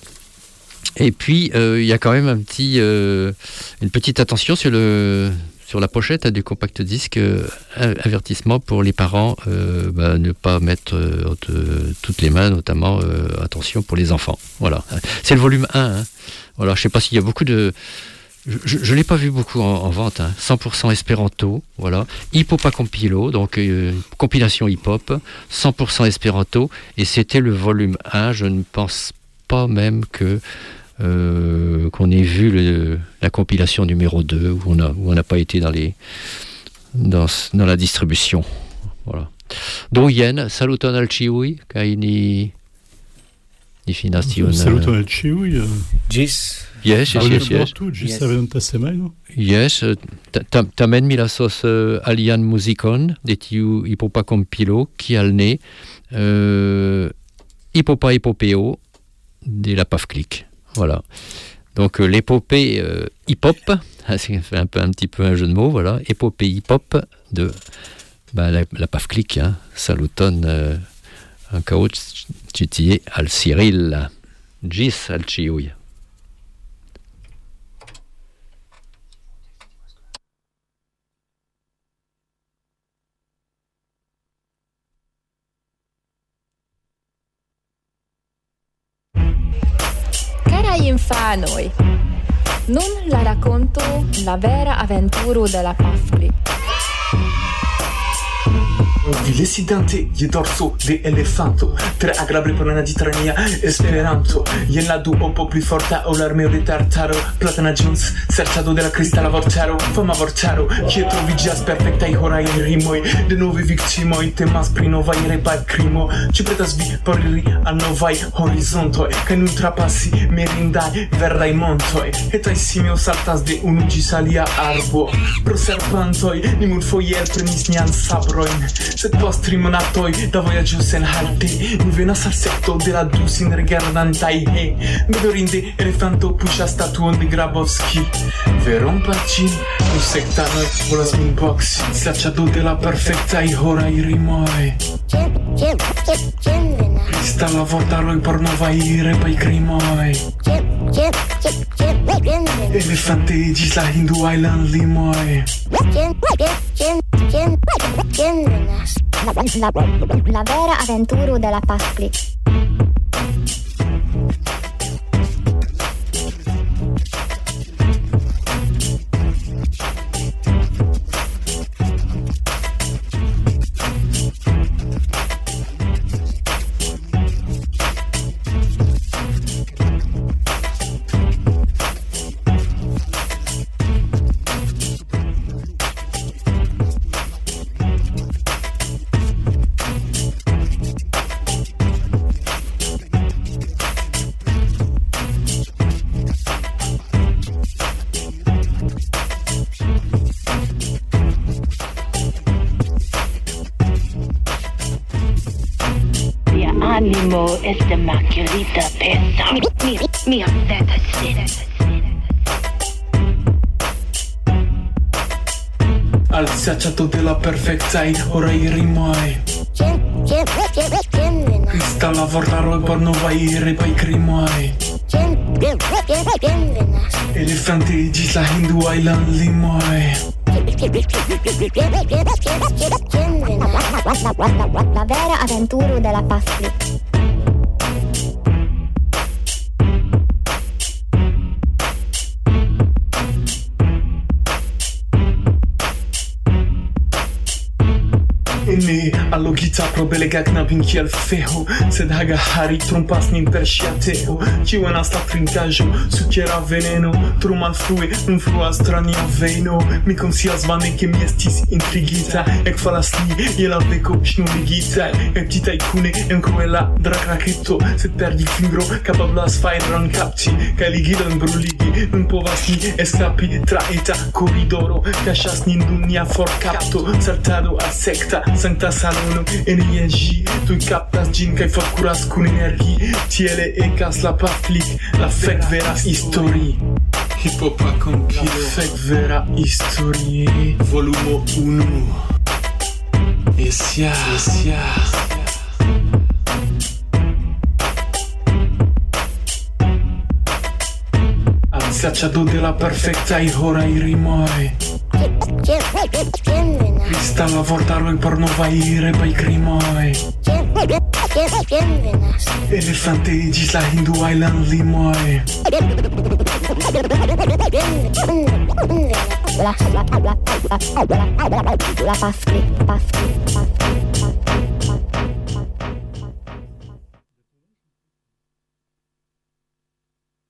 Et puis, il euh, y a quand même un petit, euh, une petite attention sur, le, sur la pochette du compact disque, euh, avertissement pour les parents, euh, bah, ne pas mettre euh, entre toutes les mains, notamment, euh, attention pour les enfants. Voilà. C'est le volume un. Hein. Voilà. Je ne sais pas s'il y a beaucoup de... Je ne l'ai pas vu beaucoup en, en vente. Hein. cent pour cent espéranto, voilà. Hip-Hopa Compilo, donc euh, compilation hip-hop, cent pour cent espéranto, et c'était le volume un. Je ne pense pas même que... Euh, qu'on ait vu le, la compilation numéro deux où on a, où on n'a pas été dans les dans, dans la distribution. Voilà. Donc yen saluton al ciui kai ni ni finastion. Saluton al ciui. Gis. Yes, yes, yes, yes. Gis aventa semajno. Yes, tamen mi lasos uh, alian muzikon de tiu Hip-Hopa Compilo ki al ne uh, Hip-Hopa Epopeo de la Pafklik. Voilà. Donc euh, l'épopée euh, hip-hop, c'est un, peu, un petit peu un jeu de mots, voilà. Épopée hip-hop de bah, la, la Pafklik, hein. Saluton euh, un caout titié al Cyril, gis al ciui. Carai infanoi, nun la racconto la vera avventuro della Pafklik. Dilesidante je dorso de elefanto, tre agrable por una ditrania esperanto, jen la duo po pli forta o l'armeo de Tartaro, Platana Jones, serĉado de la kristala vortaro, fama vortaro, kie troviĝas perfektaj horaj rimoj, de novaj viktimoj, temas pri novaj repaj krimo, ĉu pretas vi por iri al novaj horizontoj, kaj nun trapasi mirindaj verdaj montoj, etaj simio saltas de unu ĝis alia arbo, pro serpantoj, ni multfoje elprenis nian sabrojn, sed post tri monatoj da vojaĝo senhalte ni venas al sekto de la du sin rigardantaj he bedorinde elefanto puŝas statuon de Grabowski veron paĉin du sektanoj volas min boksi serĉado de la perfektaj horaj rimoj kristala vortaroj por novaj repaj krimoj elefante ĝis la hinduaj landlimoj. La, la vera avventuro della Pafklik. Animo es de Margherita Pesa. Mi, mi affetta Al sacciato della perfektaj horaj rimoj. Kristala vortaroj por novaj repaj krimoj. Elefante ĝis la hinduaj landlimoj. La vera avventura della Pasqua. Inni allo ghita probele gag na vinkiel feho Sed haga hari trumpas nin per shiateo Kiwen asta trincajo sukiera veneno Trumal frue un frua strania veno Mi consia zvane che mi estis intrigita Ec falas li iela veco shnurigita E ptita icune en cruela drag rachetto Sed perdi fingro capablas fair rancapti Ca ligilo en bruligi non povas ni escapi Tra eta corridoro Cachas nin dunia forcapto Saltado a secta Sancta salono energie Tu captas gin kai forcuras kun energie Tiele ecas la paflik La fec vera history Hipopa compile La fec vera history Volumo uno Esia Esia Ansiacciado della perfecta i hora i rimoi Cristalla vortaro il porno vai re pai crimoi Elefante gis la Hindu Island limoi La la la la la la la Pasqua Pasqua Pasqua